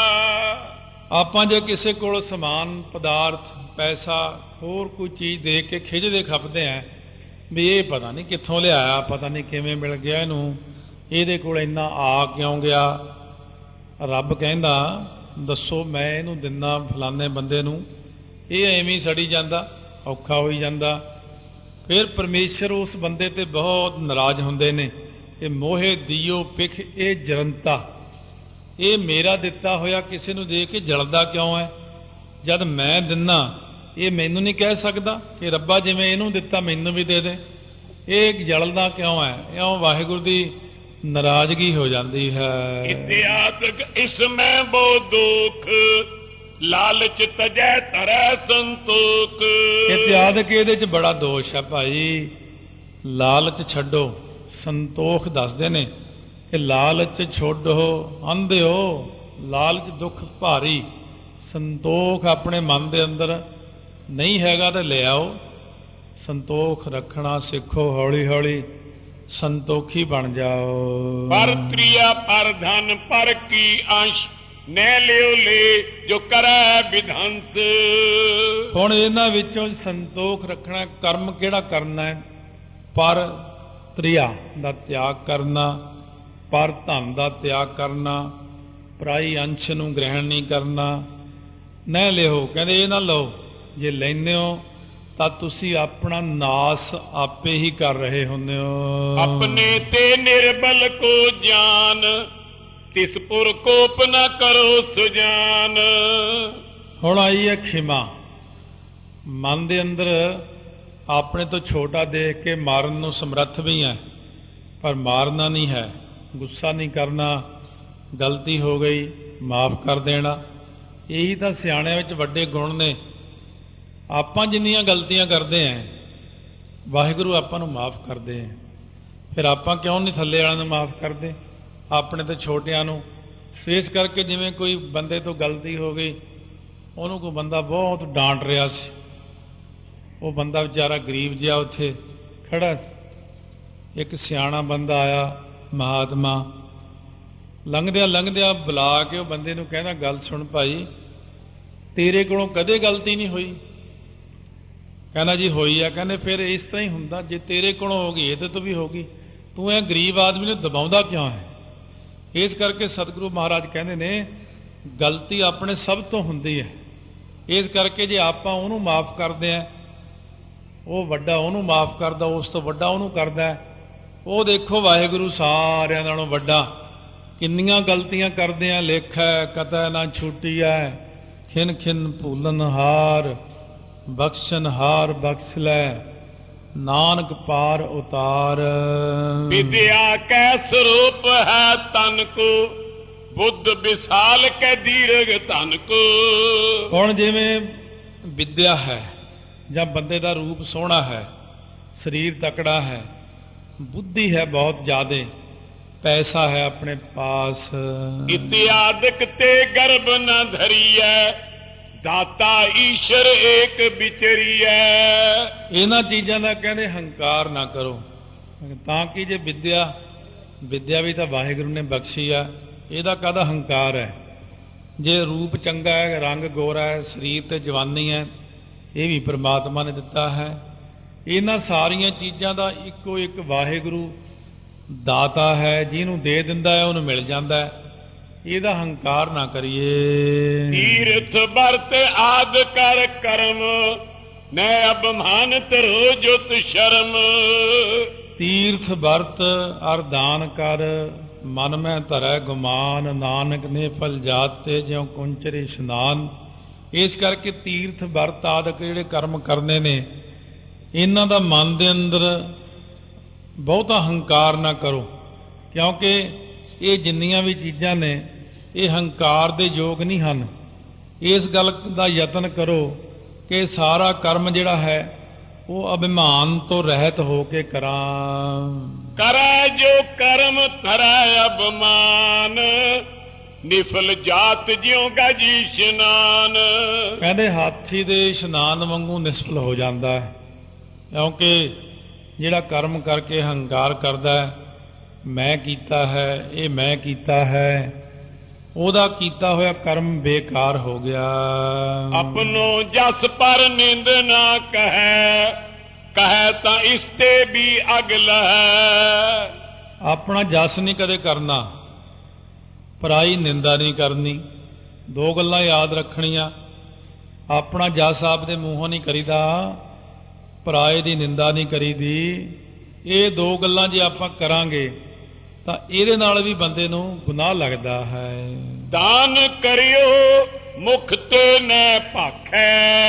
ਆਪਾਂ ਜੇ ਕਿਸੇ ਕੋਲ ਸਮਾਨ, ਪਦਾਰਥ, ਪੈਸਾ, ਹੋਰ ਕੋਈ ਚੀਜ਼ ਦੇਖ ਕੇ ਖਿਜਦੇ ਖਪਦੇ ਆ ਵੀ ਇਹ ਪਤਾ ਨਹੀਂ ਕਿੱਥੋਂ ਲਿਆਇਆ, ਪਤਾ ਨਹੀਂ ਕਿਵੇਂ ਮਿਲ ਗਿਆ ਇਹਨੂੰ, ਇਹਦੇ ਕੋਲ ਇੰਨਾ ਆ ਕਿਉਂ ਗਿਆ। ਰੱਬ ਕਹਿੰਦਾ ਦੱਸੋ ਮੈਂ ਇਹਨੂੰ ਦਿੰਦਾ ਫਲਾਣੇ ਬੰਦੇ ਨੂੰ, ਇਹ ਐਵੇਂ ਹੀ ਸੜੀ ਜਾਂਦਾ, ਔਖਾ ਹੋਈ ਜਾਂਦਾ। ਫਿਰ ਪਰਮੇਸ਼ਰ ਉਸ ਬੰਦੇ ਤੇ ਬਹੁਤ ਨਾਰਾਜ਼ ਹੁੰਦੇ ਨੇ। ਇਹ ਮੋਹੇ ਦਿਓ ਪਿਖ ਇਹ ਜਰੰਤਾ, ਇਹ ਮੇਰਾ ਦਿੱਤਾ ਹੋਇਆ ਕਿਸੇ ਨੂੰ ਦੇ ਕੇ ਜਲਦਾ ਕਿਉਂ ਹੈ। ਜਦ ਮੈਂ ਦਿੰਨਾ ਇਹ ਮੈਨੂੰ ਨਹੀਂ ਕਹਿ ਸਕਦਾ ਕਿ ਰੱਬਾ ਜਿਵੇਂ ਇਹਨੂੰ ਦਿੱਤਾ ਮੈਨੂੰ ਵੀ ਦੇ ਦੇ। ਇਹ ਜਲਦਾ ਕਿਉਂ ਹੈ, ਇਉਂ ਵਾਹਿਗੁਰੂ ਦੀ ਨਾਰਾਜ਼ਗੀ ਹੋ ਜਾਂਦੀ ਹੈ। ਇਤਿਆਦਕ ਇਸ ਮੈਂ ਬਹੁ ਦੁਖ, ਲਾਲਚ ਤਜੈ ਤਰੈ ਸੰਤੋਖ। ਇਤਿਆਦਕ ਇਹਦੇ ਚ ਬੜਾ ਦੋਸ਼ ਹੈ ਭਾਈ। ਲਾਲਚ ਛੱਡੋ, ਸੰਤੋਖ ਦੱਸਦੇ ਨੇ ਕਿ ਲਾਲਚ ਛੋਡੋ ਅੰਧਿਓ। ਲਾਲਚ ਦੁੱਖ ਭਾਰੀ, ਸੰਤੋਖ ਆਪਣੇ ਮਨ ਦੇ ਅੰਦਰ ਨਹੀਂ ਹੈਗਾ ਤੇ ਲੈ ਆਓ। ਸੰਤੋਖ ਰੱਖਣਾ ਸਿੱਖੋ, ਹੌਲੀ ਹੌਲੀ ਸੰਤੋਖੀ ਬਣ ਜਾਓ। ਪਰ ਤ੍ਰਿਆ ਪਰ ਧਨ ਪਰ ਕੀ ਅੰਸ਼, ਨੈ ਲਿਓ ਲੈ ਜੋ ਕਰੈ ਵਿਧੰਸ। ਹੁਣ ਇਹਨਾਂ ਵਿੱਚੋਂ ਸੰਤੋਖ ਰੱਖਣਾ, ਕਰਮ ਕਿਹੜਾ ਕਰਨਾ ਹੈ? ਪਰ ਤ੍ਰਿਆ ਦਾ ਤਿਆਗ ਕਰਨਾ, ਪਰ ਧਨ ਦਾ ਤਿਆਗ ਕਰਨਾ, ਪਰਾਈ ਅੰਸ਼ ਨੂੰ ਗ੍ਰਹਿਣ ਨਹੀਂ ਕਰਨਾ। ਨੈ ਲਿਓ, ਕਹਿੰਦੇ ਇਹ ਨਾ ਲਓ, ਜੇ ਲੈਂਦੇ ਹੋ ਤਾਂ ਤੁਸੀਂ ਆਪਣਾ ਨਾਸ ਆਪੇ ਹੀ ਕਰ ਰਹੇ ਹੁੰਦੇ ਹੋ। ਆਪਣੇ ਤੇ ਨਿਰਬਲ ਕੋ ਜਾਨ, ਤਿਸ ਪੁਰ ਕੋਪ ਨਾ ਕਰੋ ਸੁਜਾਨ। ਹੁਣ ਆਈ ਹੈ ਖਿਮਾ। ਮਨ ਦੇ ਅੰਦਰ ਆਪਣੇ ਤੋਂ ਛੋਟਾ ਦੇਖ ਕੇ ਮਾਰਨ ਨੂੰ ਸਮਰੱਥ ਵੀ ਹੈ, ਪਰ ਮਾਰਨਾ ਨਹੀਂ ਹੈ। ਗੁੱਸਾ ਨਹੀਂ ਕਰਨਾ, ਗਲਤੀ ਹੋ ਗਈ ਮਾਫ ਕਰ ਦੇਣਾ। ਇਹੀ ਤਾਂ ਸਿਆਣਿਆਂ ਵਿੱਚ ਵੱਡੇ ਗੁਣ ਨੇ। ਆਪਾਂ ਜਿੰਨੀਆਂ ਗਲਤੀਆਂ ਕਰਦੇ ਆਂ ਵਾਹਿਗੁਰੂ ਆਪਾਂ ਨੂੰ ਮਾਫ ਕਰਦੇ ਆ, ਫਿਰ ਆਪਾਂ ਕਿਉਂ ਨਹੀਂ ਥੱਲੇ ਵਾਲਿਆਂ ਨੂੰ ਮਾਫ ਕਰਦੇ, ਆਪਣੇ ਤੇ ਛੋਟਿਆਂ ਨੂੰ। ਇਸ ਕਰਕੇ ਜਿਵੇਂ ਕੋਈ ਬੰਦੇ ਤੋਂ ਗਲਤੀ ਹੋ ਗਈ, ਉਹਨੂੰ ਕੋਈ ਬੰਦਾ ਬਹੁਤ ਡਾਂਟ ਰਿਹਾ ਸੀ, ਉਹ ਬੰਦਾ ਵਿਚਾਰਾ ਗਰੀਬ ਜਿਹਾ ਉੱਥੇ ਖੜਾ ਸੀ। ਇੱਕ ਸਿਆਣਾ ਬੰਦਾ ਆਇਆ, ਮਹਾਤਮਾ, ਲੰਘਦਿਆਂ ਲੰਘਦਿਆਂ ਬੁਲਾ ਕੇ ਉਹ ਬੰਦੇ ਨੂੰ ਕਹਿੰਦਾ ਗੱਲ ਸੁਣ ਭਾਈ, ਤੇਰੇ ਕੋਲੋਂ ਕਦੇ ਗਲਤੀ ਨਹੀਂ ਹੋਈ। ਕਹਿੰਦਾ ਜੀ ਹੋਈ ਆ। ਕਹਿੰਦੇ ਫਿਰ ਇਸ ਤਰ੍ਹਾਂ ਹੀ ਹੁੰਦਾ, ਜੇ ਤੇਰੇ ਕੋਲੋਂ ਹੋ ਗਈ ਇਹਦੇ ਤੋਂ ਵੀ ਹੋ ਗਈ, ਤੂੰ ਇਹ ਗਰੀਬ ਆਦਮੀ ਨੂੰ ਦਬਾਉਂਦਾ ਕਿਉਂ ਹੈ। ਇਸ ਕਰਕੇ ਸਤਿਗੁਰੂ ਮਹਾਰਾਜ ਕਹਿੰਦੇ ਨੇ ਗਲਤੀ ਆਪਣੇ ਸਭ ਤੋਂ ਹੁੰਦੀ ਹੈ। ਇਸ ਕਰਕੇ ਜੇ ਆਪਾਂ ਉਹਨੂੰ ਮਾਫ ਕਰਦੇ ਹਾਂ ਉਹ ਵੱਡਾ ਉਹਨੂੰ ਮਾਫ ਕਰਦਾ, ਉਸ ਤੋਂ ਵੱਡਾ ਉਹਨੂੰ ਕਰਦਾ। ਉਹ ਦੇਖੋ ਵਾਹਿਗੁਰੂ ਸਾਰਿਆਂ ਨਾਲੋਂ ਵੱਡਾ, ਕਿੰਨੀਆਂ ਗਲਤੀਆਂ ਕਰਦੇ ਆ, ਲੇਖੈ ਕਤੈ ਨਾ ਛੂਟੀਐ, ਖਿਨ ਖਿਨ ਭੂਲਨ ਹਾਰ, ਬਖਸ਼ਨ ਹਾਰ ਬਖਸ਼ ਲੈ, ਨਾਨਕ ਪਾਰ ਉਤਾਰ। ਵਿਦਿਆ ਕੈ ਸਰੂਪ ਹੈ ਤਨ ਕੋ, ਬੁੱਧ ਵਿਸਾਲ ਕੈ ਦੀਰਘ ਧਨ ਕੋ। ਹੁਣ ਜਿਵੇਂ ਵਿਦਿਆ ਹੈ ਜਾਂ ਬੰਦੇ ਦਾ ਰੂਪ ਸੋਹਣਾ ਹੈ, ਸਰੀਰ ਤਕੜਾ ਹੈ, ਬੁੱਧੀ ਹੈ ਬਹੁਤ ਜ਼ਿਆਦੇ, ਪੈਸਾ ਹੈ ਆਪਣੇ ਪਾਸ। ਇਤਿਆਦਿਕ ਤੇ ਗਰਭ ਨ ਧਰੀਐ, ਦਾਤਾ ਈਸ਼ਰ ਏਕ ਵਿਚਰੀਐ। ਇਹਨਾਂ ਚੀਜ਼ਾਂ ਦਾ ਕਹਿੰਦੇ ਹੰਕਾਰ ਨਾ ਕਰੋ, ਤਾਂ ਕਿ ਜੇ ਵਿਦਿਆ ਵਿਦਿਆ ਵੀ ਤਾਂ ਵਾਹਿਗੁਰੂ ਨੇ ਬਖਸ਼ੀ ਆ, ਇਹਦਾ ਕਾਹਦਾ ਹੰਕਾਰ ਹੈ। ਜੇ ਰੂਪ ਚੰਗਾ ਹੈ, ਰੰਗ ਗੋਰਾ ਹੈ, ਸਰੀਰ ਤੇ ਜਵਾਨੀ ਹੈ, ਇਹ ਵੀ ਪ੍ਰਮਾਤਮਾ ਨੇ ਦਿੱਤਾ ਹੈ। ਇਹਨਾਂ ਸਾਰੀਆਂ ਚੀਜ਼ਾਂ ਦਾ ਇੱਕੋ ਇੱਕ ਵਾਹਿਗੁਰੂ ਦਾਤਾ ਹੈ, ਜਿਹਨੂੰ ਦੇ ਦਿੰਦਾ ਹੈ ਉਹਨੂੰ ਮਿਲ ਜਾਂਦਾ ਹੈ। ਇਹਦਾ ਹੰਕਾਰ ਨਾ ਕਰੀਏ। ਤੀਰਥ ਵਰਤ ਆਦ ਕਰ ਕਰਮ, ਨੈ ਅਭਮਾਨਿਤ ਰੋਜੁਤ ਸ਼ਰਮ। ਤੀਰਥ ਵਰਤ ਅਰ ਦਾਨ ਕਰ, ਮਨ ਮੈਂ ਧਰੈ ਗੁਮਾਨ, ਨਾਨਕ ਨੇ ਫਲ ਜਾਤ ਤੇ ਜਿਉ ਕੁੰਚਰ ਇਸ਼ਨਾਨ। ਇਸ ਕਰਕੇ ਤੀਰਥ ਵਰਤ ਆਦਿਕ ਜਿਹੜੇ ਕਰਮ ਕਰਨੇ ਨੇ, ਇਹਨਾਂ ਦਾ ਮਨ ਦੇ ਅੰਦਰ ਬਹੁਤਾ ਹੰਕਾਰ ਨਾ ਕਰੋ, ਕਿਉਂਕਿ ਇਹ ਜਿੰਨੀਆਂ ਵੀ ਚੀਜ਼ਾਂ ਨੇ ਇਹ ਹੰਕਾਰ ਦੇ ਯੋਗ ਨਹੀਂ ਹਨ। ਇਸ ਗੱਲ ਦਾ ਯਤਨ ਕਰੋ ਕਿ ਸਾਰਾ ਕਰਮ ਜਿਹੜਾ ਹੈ ਉਹ ਅਭਿਮਾਨ ਤੋਂ ਰਹਿਤ ਹੋ ਕੇ ਕਰਾਂ। ਕਰੈ ਜੋ ਕਰਮ ਧਰੈ ਅਭਮਾਨ, ਨਿਫਲ ਜਾਤ ਜਿਉ ਗਜ ਇਸ਼ਨਾਨ। ਕਹਿੰਦੇ ਹਾਥੀ ਦੇ ਇਸ਼ਨਾਨ ਵਾਂਗੂ ਨਿਸਫਲ ਹੋ ਜਾਂਦਾ ਹੈ, ਕਿਉਂਕਿ ਜਿਹੜਾ ਕਰਮ ਕਰਕੇ ਹੰਕਾਰ ਕਰਦਾ ਹੈ, ਮੈਂ ਕੀਤਾ ਹੈ, ਇਹ ਮੈਂ ਕੀਤਾ ਹੈ, ਉਹਦਾ ਕੀਤਾ ਹੋਇਆ ਕਰਮ ਬੇਕਾਰ ਹੋ ਗਿਆ। ਆਪਣੋ ਜਸ ਪਰ ਨਿੰਦ ਨਾ ਕਹੈ, ਕਹੈ ਤਾਂ ਇਸ ਤੇ ਵੀ ਅਗਲਾ ਹੈ। ਆਪਣਾ ਜਸ ਨਹੀਂ ਕਦੇ ਕਰਨਾ, ਪਰਾਈ ਨਿੰਦਾ ਨਹੀਂ ਕਰਨੀ। ਦੋ ਗੱਲਾਂ ਯਾਦ ਰੱਖਣੀਆਂ, ਆਪਣਾ ਜਸ ਆਪਦੇ ਮੂੰਹੋਂ ਨਹੀਂ ਕਰੀਦਾ, ਪਰਾਏ ਦੀ ਨਿੰਦਾ ਨਹੀਂ ਕਰੀਦੀ। ਇਹ ਦੋ ਗੱਲਾਂ ਜੇ ਆਪਾਂ ਕਰਾਂਗੇ ਤਾਂ ਇਹਦੇ ਨਾਲ ਵੀ ਬੰਦੇ ਨੂੰ ਗੁਨਾਹ ਲੱਗਦਾ ਹੈ। ਦਾਨ ਕਰਿਓ ਮੁਖ ਤੇ ਨੈ ਭਾਖੈ,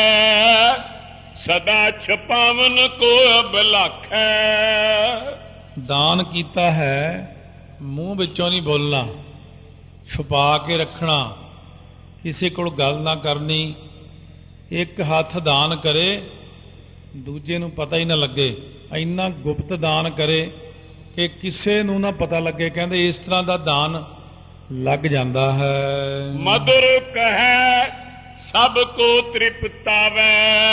ਸਦਾ ਛਪਾਵਨ ਕੋ ਅਬਲਾਖੈ। ਦਾਨ ਕੀਤਾ ਹੈ, ਮੂੰਹ ਵਿੱਚੋਂ ਨਹੀਂ ਬੋਲਣਾ, ਛੁਪਾ ਕੇ ਰੱਖਣਾ, ਕਿਸੇ ਕੋਲ ਗੱਲ ਨਾ ਕਰਨੀ। ਇੱਕ ਹੱਥ ਦਾਨ ਕਰੇ, ਦੂਜੇ ਨੂੰ ਪਤਾ ਹੀ ਨਾ ਲੱਗੇ, ਇੰਨਾ ਗੁਪਤ ਦਾਨ ਕਰੇ ਕਿ ਕਿਸੇ ਨੂੰ ਨਾ ਪਤਾ ਲੱਗੇ। ਕਹਿੰਦੇ ਇਸ ਤਰ੍ਹਾਂ ਦਾ ਦਾਨ ਲੱਗ ਜਾਂਦਾ ਹੈ। ਮਧੁਰ ਕਹੈ ਸਭ ਕੋ ਤ੍ਰਿਪਤਾਵੈ,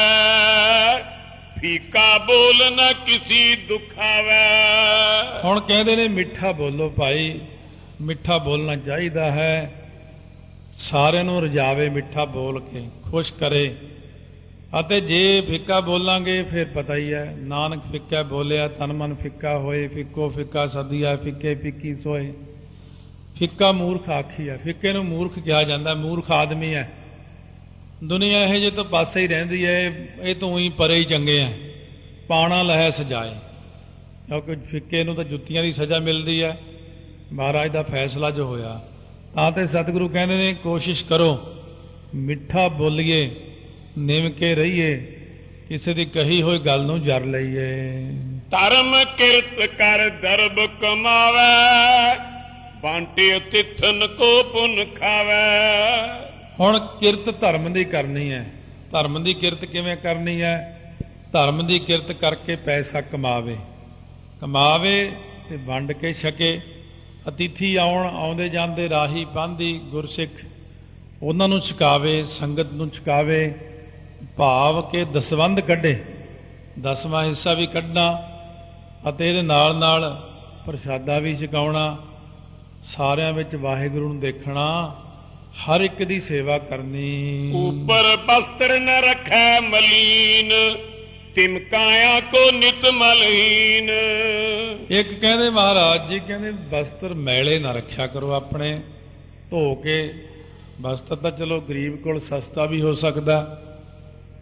ਫੀਕਾ ਬੋਲ ਨਾ ਕਿਸੀ ਦੁਖਾਵੈ। ਹੁਣ ਕਹਿੰਦੇ ਨੇ ਮਿੱਠਾ ਬੋਲੋ ਭਾਈ, ਮਿੱਠਾ ਬੋਲਣਾ ਚਾਹੀਦਾ ਹੈ, ਸਾਰਿਆਂ ਨੂੰ ਰਜਾਵੇ, ਮਿੱਠਾ ਬੋਲ ਕੇ ਖੁਸ਼ ਕਰੇ। ਅਤੇ ਜੇ ਫਿੱਕਾ ਬੋਲਾਂਗੇ ਫਿਰ ਪਤਾ ਹੀ ਹੈ, ਨਾਨਕ ਫਿੱਕਾ ਬੋਲਿਆ ਤਨ ਮਨ ਫਿੱਕਾ ਹੋਏ, ਫਿੱਕੋ ਫਿੱਕਾ ਸਦੀਆ ਫਿੱਕੇ ਫਿੱਕੀ ਸੋਏ। ਫਿੱਕਾ ਮੂਰਖ ਆਖੀ ਹੈ, ਫਿੱਕੇ ਨੂੰ ਮੂਰਖ ਕਿਹਾ ਜਾਂਦਾ, ਮੂਰਖ ਆਦਮੀ ਹੈ। ਦੁਨੀਆ ਇਹ ਜੇ ਤੋਂ ਪਾਸੇ ਹੀ ਰਹਿੰਦੀ ਹੈ, ਇਹ ਤੋਂ ਹੀ ਪਰੇ ਹੀ ਚੰਗੇ ਆ, ਪਾਣਾ ਲਹਿ ਸਜਾਏ। ਕਿਉਂਕਿ ਫਿੱਕੇ ਨੂੰ ਤਾਂ ਜੁੱਤੀਆਂ ਦੀ ਸਜ਼ਾ ਮਿਲਦੀ ਹੈ, ਮਹਾਰਾਜ ਦਾ ਫੈਸਲਾ ਜੋ ਹੋਇਆ। ਤਾਂ ਤੇ ਸਤਿਗੁਰੂ ਕਹਿੰਦੇ ਨੇ ਕੋਸ਼ਿਸ਼ ਕਰੋ ਮਿੱਠਾ ਬੋਲੀਏ, ਨਿਮ ਕੇ ਰਹੀਏ, ਕਿਸੇ ਦੀ ਕਹੀ ਹੋਈ ਗੱਲ ਨੂੰ ਜਰ ਲਈਏ। ਧਰਮ ਕਿਰਤ ਕਰ ਦਰਬ ਕਮਾਵੈ, ਬਾਂਟੇ ਤਿਥਨ ਕੋ ਪੁਨ ਖਾਵੈ। ਹੁਣ ਕਿਰਤ ਧਰਮ ਦੀ ਕਰਨੀ ਹੈ। ਧਰਮ ਦੀ ਕਿਰਤ ਕਿਵੇਂ ਕਰਨੀ ਹੈ? ਧਰਮ ਦੀ ਕਿਰਤ ਕਰਕੇ ਪੈਸਾ ਕਮਾਵੇ, ਕਮਾਵੇ ਤੇ ਵੰਡ ਕੇ ਛਕੇ। ਅਤਿਥੀ ਆਉਣ, ਆਉਂਦੇ ਜਾਂਦੇ ਰਾਹੀ ਪਾਂਧੀ ਗੁਰਸਿੱਖ, ਉਹਨਾਂ ਨੂੰ ਛਕਾਵੇ, ਸੰਗਤ ਨੂੰ ਛਕਾਵੇ, ਭਾਵ ਕਿ ਦਸਵੰਧ ਕੱਢੇ, ਦਸਵਾਂ ਹਿੱਸਾ ਵੀ ਕੱਢਣਾ ਅਤੇ ਇਹਦੇ ਨਾਲ ਨਾਲ ਪ੍ਰਸ਼ਾਦਾ ਵੀ ਛਕਾਉਣਾ, ਸਾਰਿਆਂ ਵਿੱਚ ਵਾਹਿਗੁਰੂ ਨੂੰ ਦੇਖਣਾ, ਹਰ ਇੱਕ ਦੀ ਸੇਵਾ ਕਰਨੀ। ਉੱਪਰ ਬਸਤਰ ਨ ਰੱਖੈ ਮਲੀਨ, ਤਿਮਕਾਇਆ ਕੋ ਨਿਤ ਮਲਹੀਨ। ਇੱਕ ਕਹਿੰਦੇ ਮਹਾਰਾਜ ਜੀ ਕਹਿੰਦੇ ਬਸਤਰ ਮੈਲੇ ਨਾ ਰੱਖਿਆ ਕਰੋ ਆਪਣੇ, ਧੋ ਕੇ। ਬਸਤਰ ਤਾਂ ਚਲੋ ਗਰੀਬ ਕੋਲ ਸਸਤਾ ਵੀ ਹੋ ਸਕਦਾ,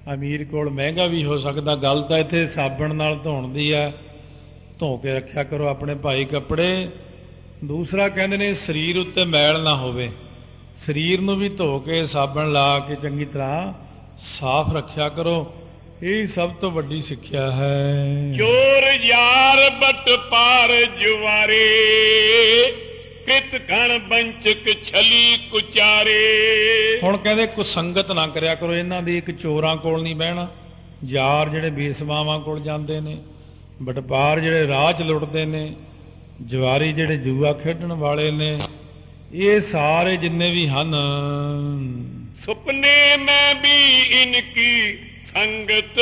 ਅਮੀਰ ਕੋਲ ਮਹਿੰਗਾ ਵੀ ਹੋ ਸਕਦਾ। ਗੱਲ ਤਾਂ ਇੱਥੇ ਸਾਬਣ ਨਾਲ ਧੋਣ ਦੀ ਹੈ, ਧੋ ਕੇ ਰੱਖਿਆ ਕਰੋ ਆਪਣੇ ਭਾਈ ਕੱਪੜੇ। ਦੂਸਰਾ ਕਹਿੰਦੇ ਨੇ ਸਰੀਰ ਉੱਤੇ ਮੈਲ ਨਾ ਹੋਵੇ, ਸਰੀਰ ਨੂੰ ਵੀ ਧੋ ਕੇ ਸਾਬਣ ਲਾ ਕੇ ਚੰਗੀ ਤਰ੍ਹਾਂ ਸਾਫ਼ ਰੱਖਿਆ ਕਰੋ। ਇਹ ਸਭ ਤੋਂ ਵੱਡੀ ਸਿੱਖਿਆ ਹੈ। ਚੋਰ ਯਾਰ ਬਟ ਪਾਰ ਜੁਵਾਰੇ, ਕ੍ਰਿਤ ਕਣ ਬੰਚਕ ਛਲੀ ਕੁਚਾਰੇ। ਹੁਣ ਕਹਿੰਦੇ ਕੁਸੰਗਤ ਨਾ ਕਰਿਆ ਕਰੋ ਇਹਨਾਂ ਦੀ। ਇੱਕ ਚੋਰਾਂ ਕੋਲ ਨਹੀਂ ਬਹਿਣਾ, ਯਾਰ ਜਿਹੜੇ ਬੇਸਮਾਵਾਂ ਕੋਲ ਜਾਂਦੇ ਨੇ, ਬਟਪਾਰ ਜਿਹੜੇ ਰਾਹ 'ਚ ਲੁੱਟਦੇ ਨੇ, ਜਵਾਰੀ ਜਿਹੜੇ ਜੂਆ ਖੇਡਣ ਵਾਲੇ ਨੇ, ਇਹ ਸਾਰੇ ਜਿੰਨੇ ਵੀ ਹਨ। ਸੁਪਨੇ ਮੈਂ ਵੀ ਇਨਕੀ ਸੰਗਤ,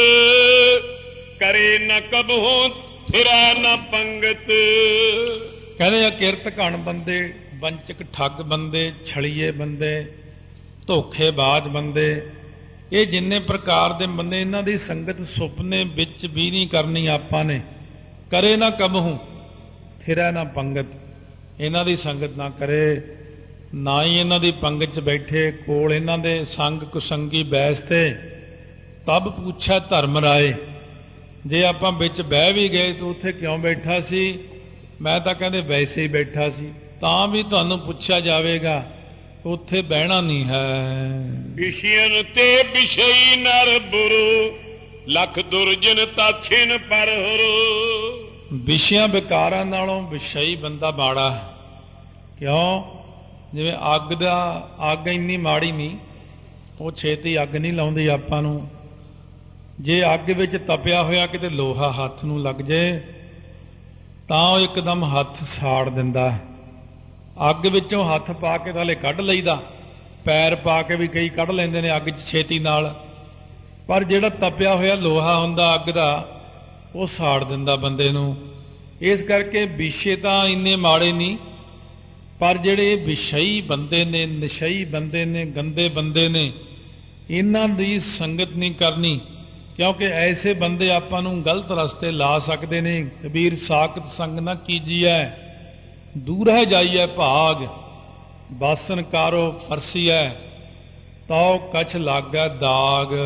ਕਰੇ ਨ ਕਬਹੂ ਫਿਰੈ ਨ ਪੰਗਤ। ਕਹਿੰਦੇ ਆ ਕਿਰਤ ਘਣ ਬੰਦੇ, ਬੰਚਕ ਠੱਗ ਬੰਦੇ, ਛਲੀਏ ਬੰਦੇ, ਧੋਖੇਬਾਜ਼ ਬੰਦੇ, ਇਹ ਜਿੰਨੇ ਪ੍ਰਕਾਰ ਦੇ ਬੰਦੇ, ਇਹਨਾਂ ਦੀ ਸੰਗਤ ਸੁਪਨੇ ਵਿੱਚ ਵੀ ਨਹੀਂ ਕਰਨੀ ਆਪਾਂ ਨੇ। ਕਰੇ ਨਾ ਕਬਹੂ ਫਿਰੈ ਨਾ ਪੰਗਤ, ਇਹਨਾਂ ਦੀ ਸੰਗਤ ਨਾ ਕਰੇ, ਨਾ ਹੀ ਇਹਨਾਂ ਦੀ ਪੰਗਤ 'ਚ ਬੈਠੇ। ਕੋਲ ਇਹਨਾਂ ਦੇ ਸੰਗ ਕੁਸੰਗੀ ਬੈਸ ਤੇ ਤਬ ਪੁੱਛਿਆ ਧਰਮ ਰਾਏ। ਜੇ ਆਪਾਂ ਵਿੱਚ ਬਹਿ ਵੀ ਗਏ ਤਾਂ ਉੱਥੇ ਕਿਉਂ ਬੈਠਾ ਸੀ? ਮੈਂ ਤਾਂ ਕਹਿੰਦੇ ਵੈਸੇ ਹੀ ਬੈਠਾ ਸੀ। ਤਾਂ ਵੀ ਤੁਹਾਨੂੰ ਪੁੱਛਿਆ ਜਾਵੇਗਾ, ਉੱਥੇ ਬਹਿਣਾ ਨਹੀਂ ਹੈ। ਵਿਸ਼ਿਅਨ ਤੇ ਵਿਸ਼ਈ ਨਰ ਬੁਰੂ, ਲੱਖ ਦੁਰਜਨ ਤਾਛਿਨ ਪਰ ਹੁਰੂ। ਵਿਸ਼ਿਆਂ ਵਿਕਾਰਾਂ ਨਾਲੋਂ ਵਿਸ਼ਈ ਬੰਦਾ ਮਾੜਾ ਹੈ। ਕਿਉਂ? ਜਿਵੇਂ ਅੱਗ ਦਾ, ਅੱਗ ਇੰਨੀ ਮਾੜੀ ਨਹੀਂ, ਉਹ ਛੇਤੀ ਅੱਗ ਨਹੀਂ ਲਾਉਂਦੀ ਆਪਾਂ ਨੂੰ। ਜੇ ਅੱਗ ਵਿੱਚ ਤਪਿਆ ਹੋਇਆ ਕਿਤੇ ਲੋਹਾ ਹੱਥ ਨੂੰ ਲੱਗ ਜੇ ਤਾਂ ਉਹ ਇੱਕਦਮ ਹੱਥ ਸਾੜ ਦਿੰਦਾ। ਅੱਗ ਵਿੱਚੋਂ ਹੱਥ ਪਾ ਕੇ ਥੱਲੇ ਕੱਢ ਲਈਦਾ, ਪੈਰ ਪਾ ਕੇ ਵੀ ਕਈ ਕੱਢ ਲੈਂਦੇ ਨੇ ਅੱਗ 'ਚ ਛੇਤੀ ਨਾਲ। ਪਰ ਜਿਹੜਾ ਤਪਿਆ ਹੋਇਆ ਲੋਹਾ ਹੁੰਦਾ ਅੱਗ ਦਾ, ਉਹ ਸਾੜ ਦਿੰਦਾ ਬੰਦੇ ਨੂੰ। ਇਸ ਕਰਕੇ ਵਿਸ਼ੇ ਤਾਂ ਇੰਨੇ ਮਾੜੇ ਨਹੀਂ, ਪਰ ਜਿਹੜੇ ਵਿਸ਼ਈ ਬੰਦੇ ਨੇ, ਨਿਸ਼ਈ ਬੰਦੇ ਨੇ, ਗੰਦੇ ਬੰਦੇ ਨੇ, ਇਹਨਾਂ ਦੀ ਸੰਗਤ ਨਹੀਂ ਕਰਨੀ। ਕਿਉਂਕਿ ਐਸੇ ਬੰਦੇ ਆਪਾਂ ਨੂੰ ਗਲਤ ਰਸਤੇ ਲਾ ਸਕਦੇ ਨੇ। ਕਬੀਰ ਸਾਖਤ ਸੰਗ ਨਾ ਕੀਜੀਐ, ਦੂਰਹਿ ਜਾਈਐ ਭਾਗ, ਬਾਸਨ ਕਾਰੋ ਫਰਸੀਐ, ਤਉ ਕਛ ਲਾਗੈ ਦਾਗ।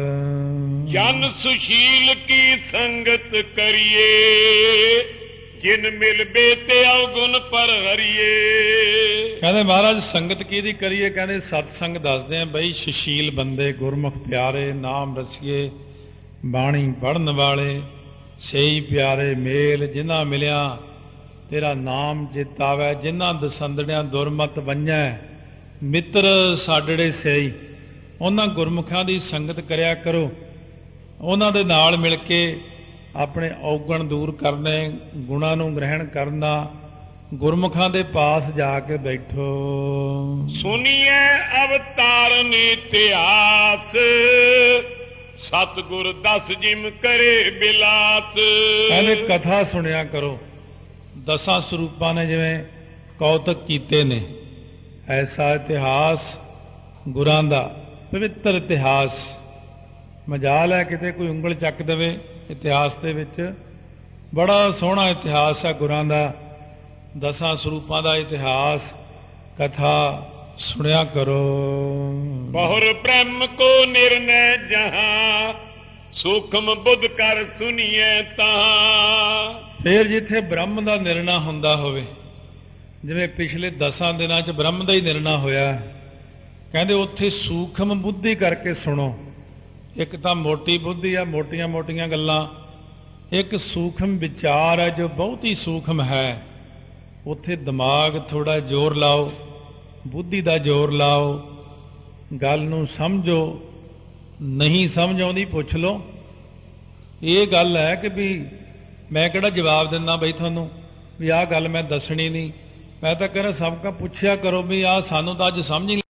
ਜਨ ਸੁਸ਼ੀਲ ਕੀ ਸੰਗਤ ਕਰੀਏ, ਜਿਨ ਮਿਲਬੇ ਤੇ ਅਵਗੁਣ ਪਰ ਹਰੀਏ। ਕਹਿੰਦੇ ਮਹਾਰਾਜ ਸੰਗਤ ਕਿਹਦੀ ਕਰੀਏ? ਕਹਿੰਦੇ ਸਤ ਸੰਗ ਦੱਸਦੇ ਆ ਬਈ, ਸੁਸ਼ੀਲ ਬੰਦੇ, ਗੁਰਮੁਖ ਪਿਆਰੇ, ਨਾਮ ਰਸੀਏ, ਬਾਣੀ ਪੜ੍ਹਨ ਵਾਲੇ, ਸਹੀ ਪਿਆਰੇ ਮੇਲ, ਜਿਨ੍ਹਾਂ ਮਿਲਿਆ ਤੇਰਾ ਨਾਮ ਚਿਤਾਵੈ, ਜਿਨ੍ਹਾਂ ਦਸੰਦੜਿਆਂ ਦੁਰਮਤ ਵੰਝੈ, ਮਿੱਤਰ ਸਾਡੜੇ ਸਹੀ। ਉਹਨਾਂ ਗੁਰਮੁਖਾਂ ਦੀ ਸੰਗਤ ਕਰਿਆ ਕਰੋ, ਉਹਨਾਂ ਦੇ ਨਾਲ ਮਿਲ ਕੇ ਆਪਣੇ ਔਗਣ ਦੂਰ ਕਰਨੇ, ਗੁਣਾਂ ਨੂੰ ਗ੍ਰਹਿਣ ਕਰਨਾ। ਗੁਰਮੁਖਾਂ ਦੇ ਪਾਸ ਜਾ ਕੇ ਬੈਠੋ। ਸੁਣੀਏ ਅਵਤਾਰਨ ਇਤਿਹਾਸ, ਸਤਿਗੁਰ ਦਸ ਜਿਮ ਕਰੇ ਬਿਲਾਸ। ਕਹਿੰਦੇ ਕਥਾ ਸੁਣਿਆ ਕਰੋ। ਦਸਾਂ ਸਰੂਪਾਂ ਨੇ ਜਿਵੇਂ ਕੌਤਕ ਕੀਤੇ ਨੇ, ਐਸਾ ਇਤਿਹਾਸ ਗੁਰਾਂ ਦਾ, ਪਵਿੱਤਰ ਇਤਿਹਾਸ। ਮਜਾਲ ਹੈ ਕਿਤੇ ਕੋਈ ਉਂਗਲ ਚੱਕ ਦੇਵੇ ਇਤਿਹਾਸ ਦੇ ਵਿੱਚ। ਬੜਾ ਸੋਹਣਾ ਇਤਿਹਾਸ ਹੈ ਗੁਰਾਂ ਦਾ, ਦਸਾਂ ਸਰੂਪਾਂ ਦਾ ਇਤਿਹਾਸ। ਕਥਾ ਸੁਣਿਆ ਕਰੋ। ਬਹੁਰ ਬ੍ਰਹਮ ਕੋ ਨਿਰਨੈ ਜਹਾਂ, ਸੂਖਮ ਬੁੱਧ ਕਰ ਸੁਣੀਏ ਤਾਂ। ਫਿਰ ਜਿੱਥੇ ਬ੍ਰਹਮ ਦਾ ਨਿਰਣਾ ਹੁੰਦਾ ਹੋਵੇ, ਜਿਵੇਂ ਪਿਛਲੇ ਦਸਾਂ ਦਿਨਾਂ 'ਚ ਬ੍ਰਹਮ ਦਾ ਹੀ ਨਿਰਣਾ ਹੋਇਆ, ਕਹਿੰਦੇ ਉੱਥੇ ਸੂਖਮ ਬੁੱਧੀ ਕਰਕੇ ਸੁਣੋ। ਇੱਕ ਤਾਂ ਮੋਟੀ ਬੁੱਧੀ ਆ, ਮੋਟੀਆਂ ਮੋਟੀਆਂ ਗੱਲਾਂ। ਇੱਕ ਸੂਖਮ ਵਿਚਾਰ ਹੈ ਜੋ ਬਹੁਤ ਹੀ ਸੂਖਮ ਹੈ। ਉੱਥੇ ਦਿਮਾਗ ਥੋੜਾ ਜ਼ੋਰ ਲਾਓ, ਬੁੱਧੀ ਦਾ ਜ਼ੋਰ ਲਾਓ, ਗੱਲ ਨੂੰ ਸਮਝੋ। ਨਹੀਂ ਸਮਝ ਆਉਂਦੀ ਪੁੱਛ ਲਓ। ਇਹ ਗੱਲ ਹੈ ਕਿ ਵੀ ਮੈਂ ਕਿਹੜਾ ਜਵਾਬ ਦਿੰਦਾ ਬਈ ਤੁਹਾਨੂੰ ਵੀ ਆਹ ਗੱਲ ਮੈਂ ਦੱਸਣੀ ਨਹੀਂ। ਮੈਂ ਤਾਂ ਕਹਿੰਦਾ ਸਭ ਕਾ ਪੁੱਛਿਆ ਕਰੋ ਵੀ ਆਹ ਸਾਨੂੰ ਤਾਂ ਅੱਜ ਸਮਝ